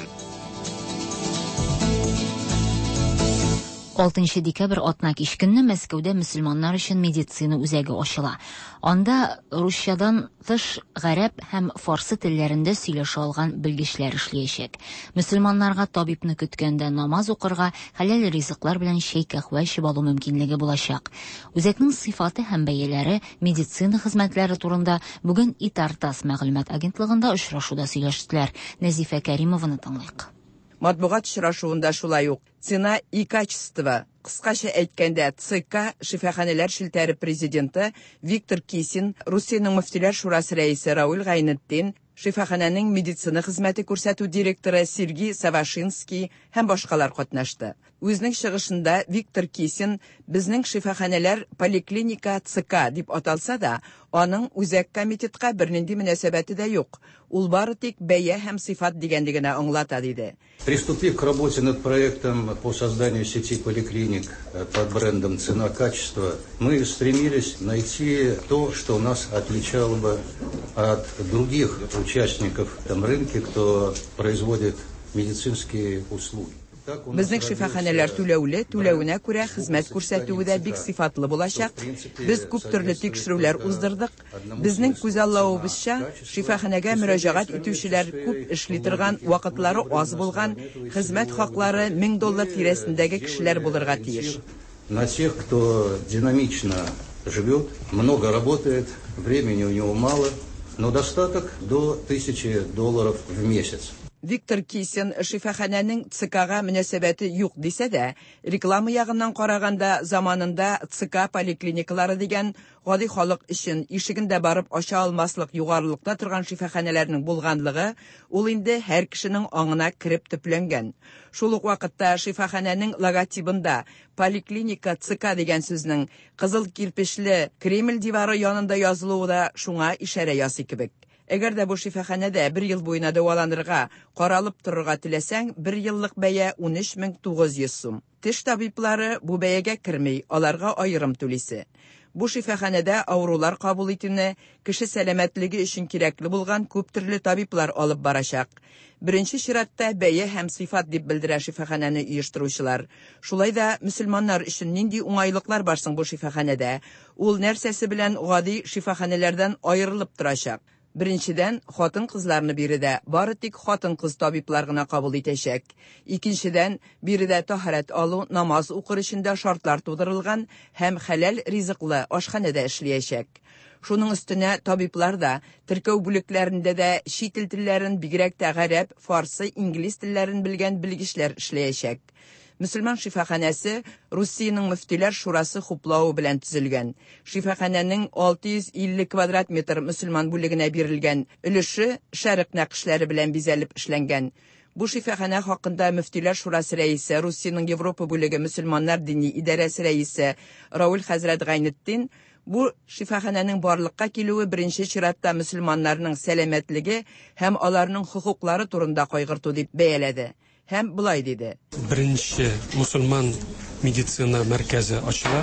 6 декабрь атна кичкенне Мәскәүдә мөселманнар өчен медицина үзәге ачыла. Анда русчадан тыш гарәп һәм фарсы телләрендә сөйләшә алган белгечләр эшләячәк. Мөселманнарга табибны көткәндә намаз укырга, хәләл ризыклар белән чәй-кахва эчеп алу мөмкинлеге булачак. Үзәкнең сыйфаты һәм бәяләре, медицина хезмәтләре турында бүген Итартас мәгълүмат агентлыгында очрашуда сөйләштеләр. Нәзифә Кәримованы тыңлыйк. Матбугат очрашуында шулай ук цена и качество, кыскача әйткәндә ЦК шифаханәләр шелтәре президенты Виктор Кисин, Русиянең мөфтиләр шурасы рәисе Рауль Гайнетдин, шифаханәнең медицина хезмәте күрсәтү директоры Сергей Савашинский һәм башкалар катнашты. Үзенең чыгышында Виктор Кисин безнең шифаханәләр поликлиника ЦК дип аталса да, аның үзәк комитетка бернинди мөнәсәбәте дә юк. Ул бары тик бәя һәм сыйфат дигәнлегенә аңлата диде. Приступив к работе над проектом по созданию сети поликлиник под брендом «Цена-качество», мы стремились найти то, что нас отличало бы от других участников в этом рынке, кто производит медицинские услуги. Безнең шифаханәләр түләүенә күрә хезмәт күрсәтүе дә бик сыйфатлы булачак. Без күп төрле тикшерүләр уздырдык. Безнең күзаллавыбызча, шифаханәгә мөрәҗәгать итүчеләр күп эшли торган, вакытлары аз булган, хезмәт хаклары $1000 тирәсендәге кешеләр булырга тиеш. На тех, кто динамично живет, много работает, времени у него мало, но достаток до $1000 в месяц. Виктор Кисин шифаханәнең ЦКга мөнәсәбәте юк дисә дә, реклама ягыннан караганда заманында ЦК поликлиникалары дигән гади халык өчен ишегендә барып ача алмаслык югарылыкта торган шифаханәләрнең булганлыгы ул инде һәр кешенең аңына кирип төпләнгән. Шул ук вакытта шифаханәнең логотипында поликлиника ЦК дигән сүзнең кызыл кирпечле Кремль дивары янында язылуы да шуңа ишарә ясый кебек. Әгәр дә бу шифаханәдә 1 ел буена дәваланырга, каралып торырга теләсәң, 1 еллык бәя 13900 сум. Теш табиблары бу бәягә керми, аларга аерым түлисе. Бу шифаханәдә авырулар кабул итүне, кеше сәламәтлеге өчен кирәкле булган күп төрле табиблар алып барачак. Беренче чиратта бәя һәм сыйфат дип белдерә шифаханәне оештыручылар. Шулай да мөселманнар өчен нинди уңайлыклар барсың бу шифаханәдә? Ул нәрсәсе белән гади шифаханәләрдән аерылып торачак? Беренчедән, хатын-кызларны биредә бары тик хатын-кыз табиблар гына кабул итәчәк. Икенчедән, биредә таһарат алу, намаз укыр өчен дә шартлар тудырылган һәм хәләл ризыклы ашханәдә эшләячәк. Шуның өстенә табиблар да теркәү бүлекләрендә дә чит ил телләрен, бигрәк тә гарәп, фарсы, инглиз телләрен белгән белгечләр эшләячәк. Мөселман шифаханәсе Русиянең мөфтиләр шурасы хуплауы белән төзелгән. Шифаханәнең 650 квадрат метр мөселман бүлегенә бирелгән, өлеше шәрык нәкышләре белән бизәлеп эшләнгән. Бу шифаханә хакында мөфтиләр шурасы рәисе, Русиянең Европа бүлеге мөселманнар дини идарәсе рәисе Рауль хәзрәт Гайнетдин бу шифаханәнең барлыкка килүе беренче чиратта мөселманнарның сәламәтлеге һәм аларның хукуклары турында кайгырту дип бәяләде. Һәм булай диде. Беренче мусульман медицина мәркәзе ачыла.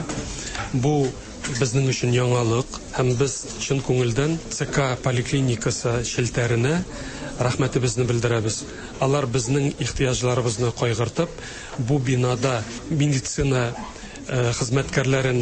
Бу безнең өчен яңалык һәм без чын күңелдән ЦК поликлиникасы шелтәренә рәхмәтебезне белдерәбез. Алар безнең ихтиҗларыбызны кайгыртып, бу бинада медицина хезмәткәрләрен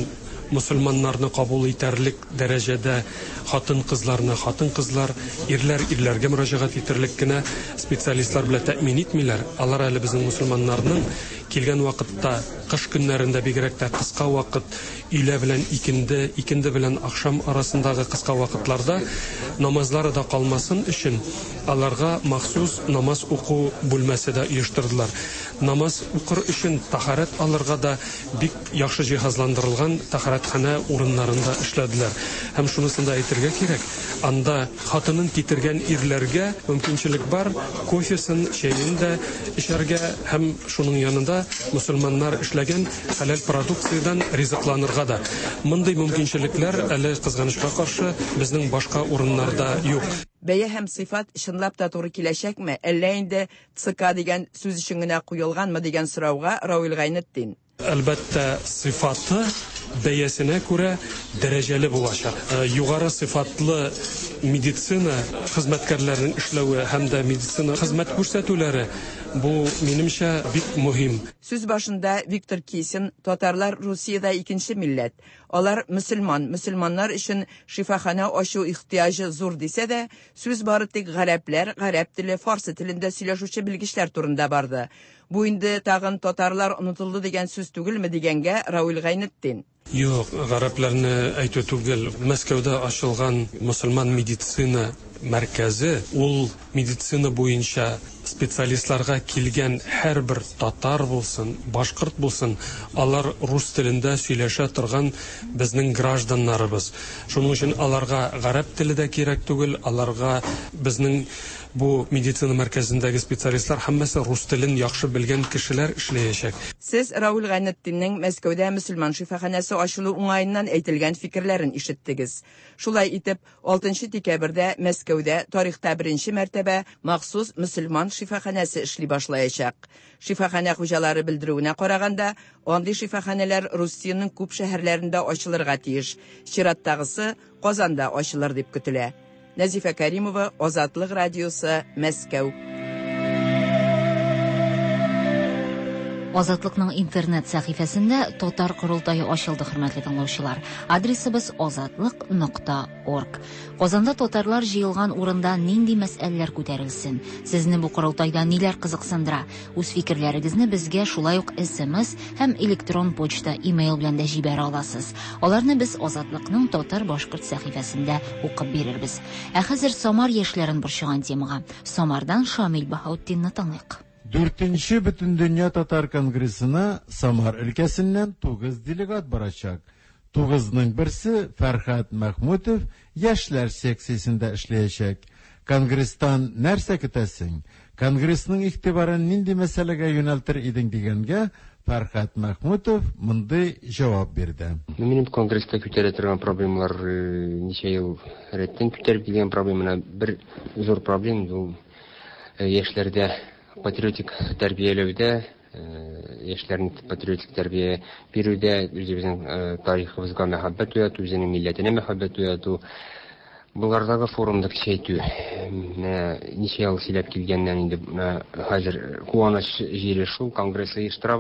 мусульманнарны кабул итәрлек дәрәҗәдә хатын-кызларны хатын-кызлар, ирләргә мөрәҗәгать итерлек кенә специалистлар белән тәэмин итмиләр. Алар әле безнең мусульманнарның килгән вакытта, кыш көннәрендә бигрәк тә кыска вакыт, өйлә белән икенде белән ахшам арасындагы кыска вакытларда намазлары да калмасын өчен аларга махсус намаз уку бүлмәсе дә оештырдылар. Намаз укыр өчен тахарат алырга да бик яхшы җиһазландырылган тахаратхана урыннарында эшләделәр. Һәм шунысын да әйтергә кирәк, анда хатынын китергән ирләргә мөмкинчелек бар, кофесын, чәен дә эчәргә һәм шуның янында мусульманнар эшләгән халал продукциядан ризыкланырга да. Мондый мөмкинчелекләр әле кызганычка каршы безнең башка урыннарда юк. Бәя һәм сыйфат чынлап та туры киләчәкме, әллә инде ЦК дигән сүз өчен генә куелганмы дигән сорауга Рауил Гайнетдин. Әлбәттә, сыйфаты бәясенә күрә дәрәҗәле булачак. Югары сыйфатлы медицина хезмәткәрләренең эшләве һәм дә медицина хезмәт күрсәтүләре бу минемчә бик мөһим. Сүз башында Виктор Кисин, татарлар Русиядә икенче милләт. Алар мөселманнар өчен шифахана ачу ихтыяҗы зур дисә дә, сүз бары тик гарәп теле, фарсы телендә сөйләшүче белгечләр турында барды. Бу инде тагын татарлар онытылды дигән сүз түгелме дигәнгә Рауил Гайнетдин. Юк, гарәпләрне әйтү түгел. Мәскәүдә ачылган мусульман медицина мәркәзе, ул медицина буенча специалистларга килгән һәрбер татар булсын, башкорт булсын, алар рус телендә сөйләшә торган безнең гражданнарыбыз. Шуның өчен аларга гарәп теле дә кирәк түгел, аларга безнең бу медицина мәркәзендәге специалистлар һәммәсе рус телен яхшы белгән кешеләр эшләячәк. Сез Рауил Гайнетдиннең Мәскәүдә мөселман шифаханәсе ачылу уңаеннан әйтелгән фикерләрен ишеттегез. Шулай итеп, 6 декабрьдә Мәскәүдә тарихта беренче мәртәбә махсус мөселман шифаханәсе эшли башлаячак. Шифахана хуҗалары белдерүенә караганда, андый шифаханәләр Русиянең күп шәһәрләрендә ачылырга тиеш. Чираттагысы Казанда ачылыр дип көтелә. Назифа Каримова, Азатлык радиосы, Мәскәү. Азатлыкның интернет сәхифәсендә татар корылтайы ачылды, хөрмәтле тыңлаучылар. Адресыбыз azatlyk.org. Казанда татарлар җыелган урында нинди мәсьәләләр күтәрелсен? Сезне бу корылтайда ниләр кызыксындыра? Үз фикерләрегезне безгә шулай ук SMS һәм электрон почта, имейл белән дә җибәрә аласыз. Аларны без Азатлыкның татар-башкорт сәхифәсендә укып бирербез. Ә хәзер Самар яшьләрен борчыган темага Самардан Шамил Баһаутдинны таныйк. 4-нче Бөтендөнья татар конгрессына Самар өлкәсеннән 9 делегат барачак. 9-ның берсе Фәрхәт Мәхмүтов яшьләр секциясендә эшләячәк. Конгресстан нәрсә көтәсең? Конгрессның игътибарын нинди мәсьәләгә юнәлтер идең дигәнгә Фәрхәт Мәхмүтов мондай җавап бирде. Минем конгресста күтәрә торган проблемалар ничә ел рәттән күтәреп килгән проблеманы бер зур проблема ул яшьләрдә патриотик тәрбияләүдә, яшьләрне патриотик тәрбия бирүдә, үзебезнең тарихыбызга мәхәббәт уяту, үзенең милләтенә мәхәббәт уяту, булардагы форумда кичәйтү. Ничә ел сөйләп килгәннән инде хәзер куаныч җире шул конгресс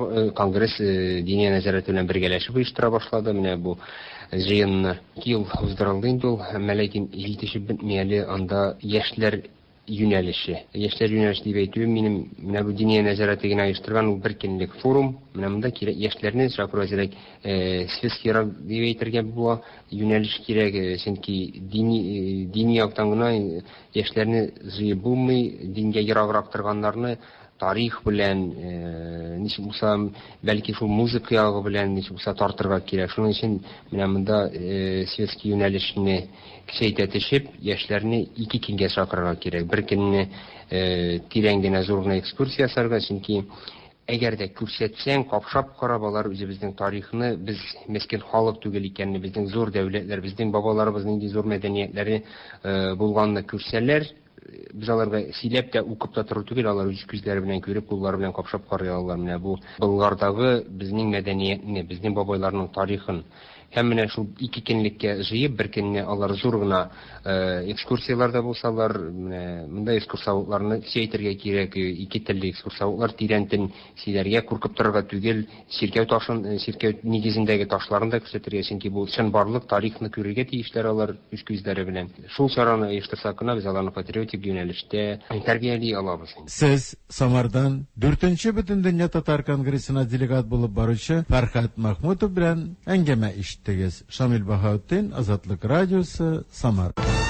дини нәзарәт белән бергәләшеп оештыра башлады. Менә бу җыенны 2 ел уздырылды инде ул, ләкин җитешеп бетми әле анда яшьләр юнәлеше. Яшьләр юнәлеше дип әйтүем минем менә бу дини нәзарәте генә оештырган ул бер көнлек форум. Менә монда кирәк яшьләрне шапрозерәк спецкирак дип әйтергә була. Юнәлеш кирәк, чөнки дини яктан гына яшьләрне җыеп булмый, дингә ераграк торганнарны тарих белән, ничек булса, бәлки шул музыка ягы белән ничек булса тартырга кирәк. Шуның өчен менә монда светский юнәлешне кичәйтә төшеп, яшьләрне 2 көнгә чакырырга кирәк. Бер көнне тирән генә зур экскурсия ясарга, чөнки әгәр дә күрсәтсәң, капшап карап алар үзебезнең тарихны, без мескен халык түгел икәнне, безнең зур дәүләтләр, безнең бабаларыбыз нинди зур мәдәниятләре булганны күрсәләр, biz аларга сөйләп тә укып та тору түгел, алар үз күзләре белән күреп, куллары белән капшап карый алалар. Менә бу Болгардагы безнең мәдәниятне, безнең бабайларның тарихын һәм менә шул ике көнлеккә җыеп, бер көнне алар зур гына экскурсияларда булсалар, менә монда экскурсоводларны сөйтергә кирәк, ике телле экскурсоводлар тирәнтен сөйләргә, куркып торырга түгел, сиркәү нигезендәге ташларын да күрсәтергә, чөнки бу чынбарлык тарихны күрергә тиешләр алар үз күзләре белән. Шул чараны оештырсак кына без аларны патриотик юнәлештә тәрбияли алабыз. Сез Самардан 4-нче Бөтендөнья татар конгрессына делегат булып баручы Фәрхәт Мәхмүтов белән әңгәмә ишеттегез. Шамил Баһаутдин, Азатлык радиосы, Самар.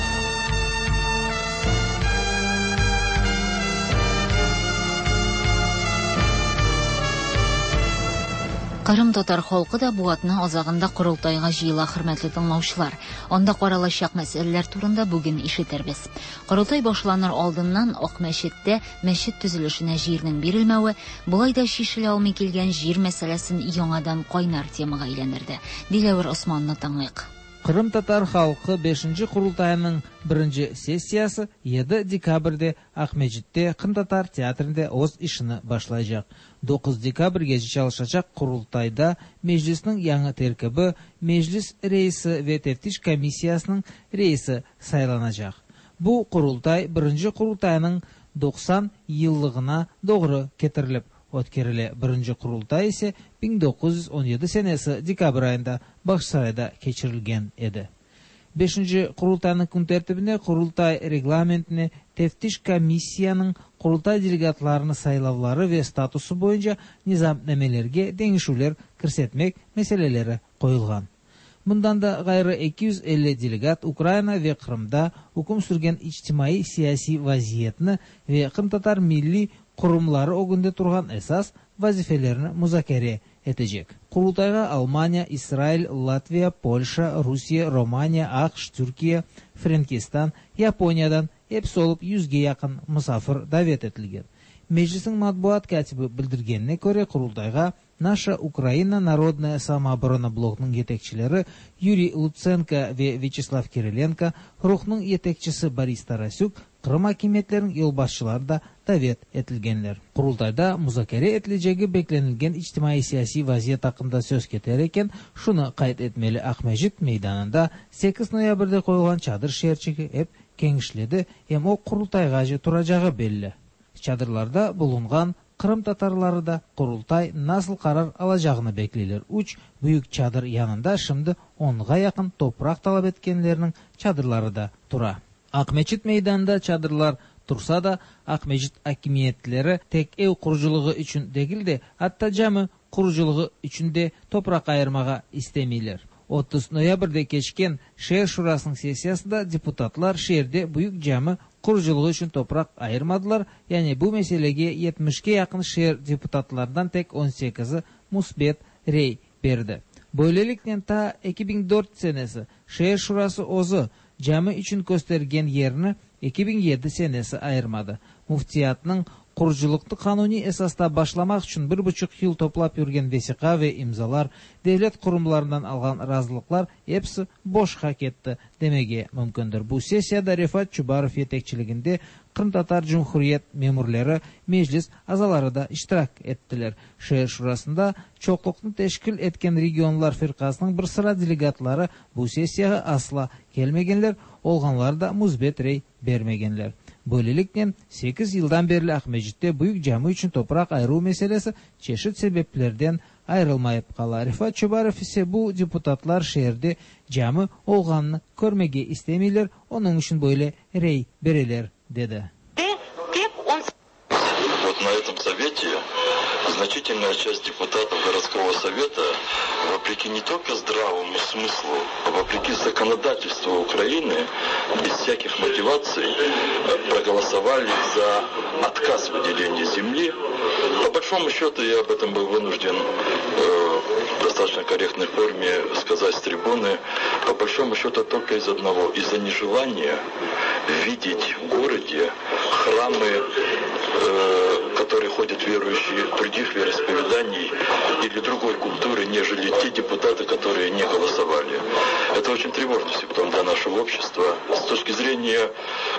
Кырым татар халкы да бу атна азагында курултайга җыела, хөрмәтле тыңлаучылар. Анда каралачак мәсьәләләр турында бүген ишетербез. Курултай башланыр алдыннан Ак мәчеттә мәчет төзелешенә җирнең бирелмәве, булай да шишелә алмый килгән җир мәсьәләсен яңадан кайнар темага әйләндерде. Диләвер Османны тыңлыйк. Кырым татар халкы 5-нче курултайның 1-нче сессиясы 7 декабрьдә Акмәчеттә Кырым татар театрында үз ишене башлаячак. 9 декабрьгә чалышачак курултайда мәҗлеснең яңа тәркибе, мәҗлес рәисе ва тәфтиш комиссиясының рәисе сайланачак. Бу курултай 1-нче курултайның 90 еллыгына doğru китерилеп o'tkazildi. 1-нче курултай ise 1917 senesi dekabr ayında Баксарайда keçirilgan edi. 5-нче курултайның күн тәртибенә курултай регламентны, тәфтиш комиссияның курултай делегатларны сайлаулары ва статусы буенча низамнамәләргә теңишүләр күрсәтмәк мәсьәләләре куелган. Bundan da gayrı 250 delegat Ukrayna ve Kırım'da hukum sürgen içtimai siyasi vaziyetini ve Kırım Tatar milli kurumları o günde turgan esas vazifelerini muzakere edecek. Kurultayga Almanya, İsrail, Latviya, Polşa, Rusya, Romanya, AQSh, Türkiye, Frankistan, Yaponya'dan hepsi olup 100'ge yakın misafir davet edilgen. Meclisin matbuat katibi bildirgenine göre kurultayga Наша Украина Народная самооборона блогының yetekçileri Юрий Луценко ve Вячеслав Кириленко, Рухның yetekçisi Борис Тарасюк, Кырым хакимиятләренең юлбашчылары да давет etилгәннәр. Курултайда музакире etиләчәге бекленилгән иҗтимаи сиясәт вазiyat хакында сүз кетер икән, шуны кайт этмәле Акмәҗит мәйданында 8 ноябрьдә куелган чадыр шәрчеге эп кеңешледе, һәм ул курултайга турачагы белле. Чадырларда булынган Kırım Tatarları da kurultay nasıl karar alacağını bekliyorlar. Uç büyük çadır yanında şimdi 10'ga yakın toprak talep etkenlerinin çadırları da tura. Akmeçit meydanında çadırlar tursa da Akmeçit hakimiyetleri tek ev kuruculuğu için değil de hatta cami kuruculuğu için de toprak ayırmağa istemiyorlar. 30 noyabrda geçken şehir şurasının sesiyasında deputatlar şehirde büyük cami kuruculuğu için toprak ayırmadılar. Yani bu meselege 70'ge yakın şehir deputatlardan tek 18'i musbet rey verdi. Böylelikle ta 2004 senesi şehir şurası ozu cami için göstergen yerini 2007 senesi ayırmadı. Muftiyatının kuruculuktu kanuni esasda başlamak için 1,5 yıl toplap yürgen vesika ve imzalar, devlet kurumlarından algan razılıklar hepsi boş hak etti demege mümkündür. Bu sesiyada Refat Çubarov yetekçiliginde Kırım Tatar Cumhuriyet memurları, meclis azaları da iştirak ettiler. Şehir şurasında çokluknu teşkil etken regionlar firkasının bir sıra delegatları bu sesiyaga asla gelmegenler, olganlar da muzbet rey bermegenler. Böylelikle 8 yıldan beri Akmecit'te büyük cami için toprak ayırу meselesi çeşit sebeplerden ayrılmayıp kala. Rifat Çubarov ise bu deputatlar şehirde cami olganını görmege istemiyorlar, onun için böyle rey bereler dedi. Вот на этом совете значительная часть депутатов городского совета, вопреки не только здравому смыслу, а вопреки законодательству Украины, без всяких мотиваций проголосовали за отказ выделения земли. По большому счету я об этом был вынужден в достаточно корректной форме сказать с трибуны. По большому счету только из одного, из-за нежелания видеть в городе храмы, которые ходят верующие других вероисповеданий или другой культуры, нежели те депутаты, которые не голосовали. Это очень тревожный симптом для нашего общества. С точки зрения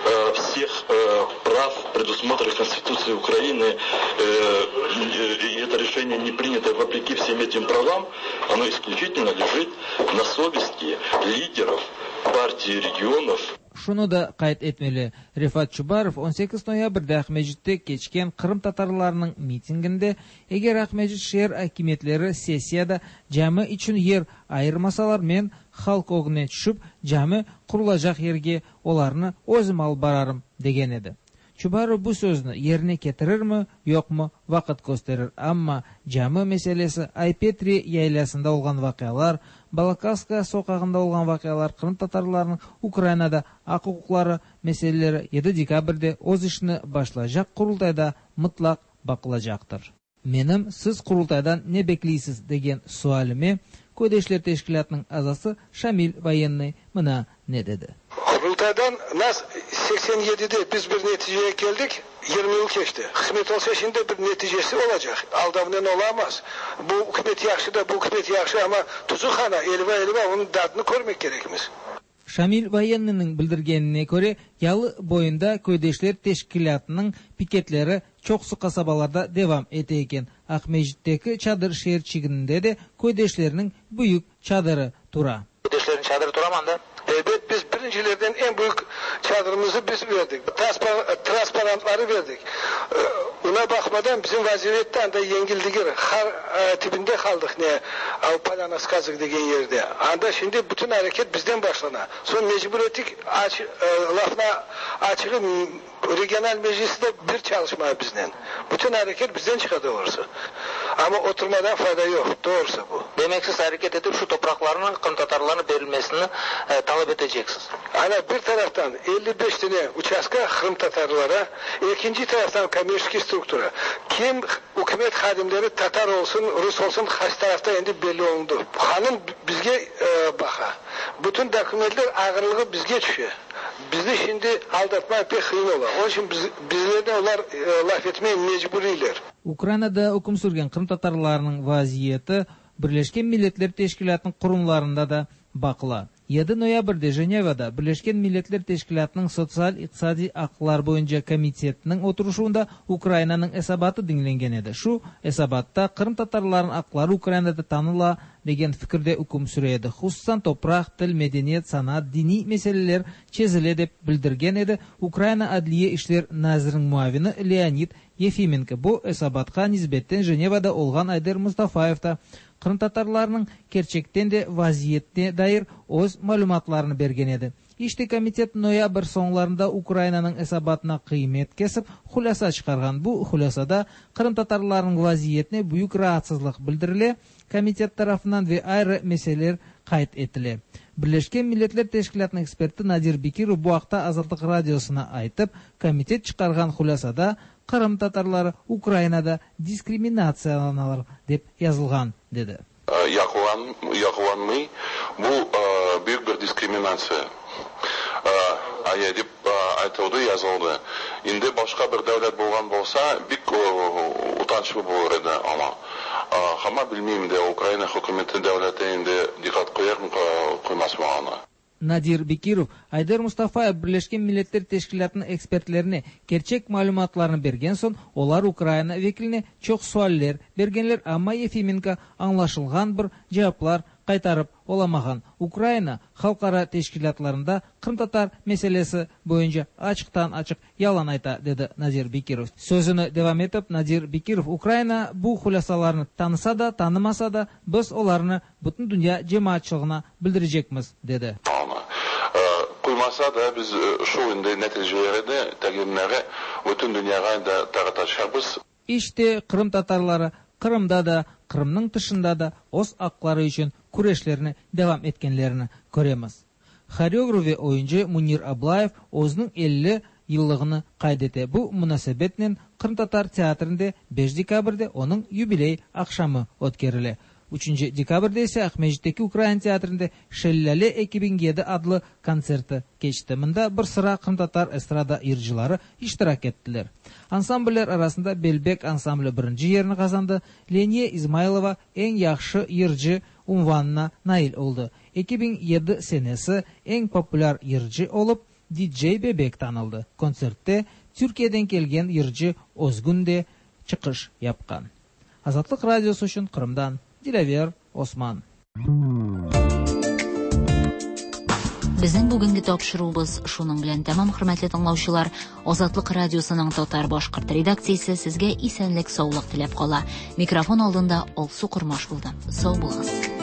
всех прав, предусмотренных Конституцией Украины, это это решение не принято вопреки всем этим правам, оно исключительно лежит на совести лидеров партии регионов. Шуны да кайт этмеле. Рифат Чубаров 18 ноябрьдә Ахмеҗиттә кечкән Кырым татарларының митингында, эгер Ахмеҗит шәһәр хакимиятләре сессияда җәме өчен йер айырмасалар, мен халык огына төшүп, җәме курылачак йергә оларны өзем алып барарым дигән иде. Чубаров бу сүзне yerine кетерерме, юкмы, вакыт күрсәтер. Әмма җәме мәсьәлесе Айпетри яйласында булган вакыялар, Балакаска сокагында булган вакыялар, Кырым татарларының Украинада ак хукуклары мәсьәләләре 7 декабрьдә үз эшне башлаячак курултайда мутлак бакылачактыр. Менем сез курултайдан не беклисез дигән суалыме Көдешләр тәшкилатының азасы Шамил Военный мына не dedi. Kurultaydan нас 87'de biz bir neticeye geldik. 20 yıl geçti. Hükümet olsa şimdi bir neticesi olacak. Aldamından olamaz. Bu hükümet yaxşı da bu hükümet yaxşı ama tuzukxana elva onun dadını görmek gerekimiz. Шамил Военныйның bildirgenine göre yalı boyunda Көдешлер teşkilatının piketlері çoxsu kasabаларда devam eteyken. Ахмеҗиттәге çadır şehirçiginde de Көдешлерінің büyük çadırı tura. Ködeşlerin çadırı duramanda. Evet biz birincilerden en büyük çadırımızı biz verdik. Transparantları verdik. Ona bakmadan bizim vaziyetten de yengildik. Har tipinde kaldık ne? Avpalanas kazık degen yerde. Anda şimdi bütün hareket bizden başlana. Son mecbur ettik lafına açığı regional mecliste bir çalışma bizden. Bütün hareket bizden çıkadı doğrusu. Ama oturmadan fayda yok. Doğrusu bu. Demek siz hareket edip şu topraklarının Kırım Tatarlarına verilmesini talep edeceksiniz. Ana bir taraftan 55 tane uçaska Kırım Tatarlara, ikinci taraftan komünist struktura. Kim hükümet hadimleri Tatar olsun, Rus olsun, karşı tarafta endi belli oldu. Hanım bizge baka. Bütün dokümentler ağırlığı bizge düşüyor. Bizi şimdi aldatmak pek kıyım olur. Onun için bizlerden onlar laf etmeye mecburiler. Ukrainada hüküm sürgen Kırım Tatarlarının vaziyeti Birleşken Milletler Teşkilatının kurumlarında da bakıla. 7 noyabrda Женевада Birleşken Milletler Teşkilatı'nın sosyal-iqtisadi haqlar boyunca komitetinin oturuşunda Ukrayna'nın hesabatı dinlengen edi. Şu hesabatta Kırım Tatarların haqları Ukrayna'da tanıla degen fikirde hüküm süreydi. Hususan toprak, til, medeniyet, sanat, dini meseleler çözüle dep bildirgen edi. Ukrayna Adliye İşler Nazırın muavini Leonid Yefimenko bu hesabatqa nisbetten Женевада olgan Ayder Mustafayev da Kırım Tatarlarının gerçekten de vaziyetine dair öz malumatlarını bergen edi. İşte komitet noyabr sonlarında Ukrayna'nın hesabatına kıymet kesip hulasa çıkargan. Bu hulasada Kırım Tatarlarının vaziyetine büyük rahatsızlık bildirile, komitet tarafından ve ayrı meseleler kayıt etile. Birleşken Milletler Teşkilatı'nın eksperti Nadir Bekirov bu haqda Azatlık Radyosuna aytıp, komitet çıkargan hulasada Kırım Tatarları Ukrayna'da diskriminatsiyalanalır dep yazılgan dedi. Yakılanmayı bu büyük bir diskriminasya. Ayedip aytıldı, yazıldı. Şimdi başka bir devlet bulgan bolsa bik utançlı bulur edi ama. Ama bilmeyeyim de Ukrayna hükümeti devletinde dikkat koyar mı koymaz mı ona? Nadir Bekirov, Ayder Mustafayev Birleşken Milletler Teşkilatı'nın ekspertlerine gerçek malumatlarını bergen son, olar Ukrayna vekiline çok sualler bergenler ama Yefimenko anlaşılgan bir cevaplar qaytarıp olamagan. Ukrayna halkara teşkilatlarında Kırım Tatar meselesi boyunca açıktan açık yalan ayta dedi Nadir Bekirov. Sözünü devam etip Nadir Bekirov, Ukrayna bu hulasalarını tanısa da tanımasa da biz olarını bütün dünya cemaatçılığına bildirecekmiz dedi. Koymasa da biz şu indi neticeleri de teginleri bütün dünyaya da tartışacağız. İşte Kırım Tatarları Kırım'da da Kırım'ның dışında da öz hakları için kureşlerini devam etkenlerini göremiz. Xoreograf ve oyuncu Munir Ablayev özünün 50 yıllığını kaydete. Bu münasebetle Kırım Tatar Teatrı'nda 5 dekabrda onun юбилей akşamı ötkerile. 3 dekabrda ise Ахмеҗиттәге Ukrayn Teatrı'nda Şellale 2007 adlı konserti geçti. Mında bir sıra Kırım Tatar estrada yırcıları iştirak ettiler. Ansambller arasında Belbek ansambli birinci yerini kazandı. Leniye İzmailova en yaxşı yırcı unvanına nail oldu. 2007 senesi en popüler yırcı olup DJ Bebek tanıldı. Konsertte Türkiye'den kelgen yırcı Ozgun de çıkış yapkan. Азатлык радиосы өчен Кырымдан Диләвер Осман. Безнең бүгенге тапшыруыбыз шуның белән тәмам, хөрмәтле тыңлаучылар. Азатлык радиосының татар-башкорт редакциясе сезгә исәнлек, саулык теләп кала. Микрофон алдында Алсу Курмаш булды. Сау булыгыз.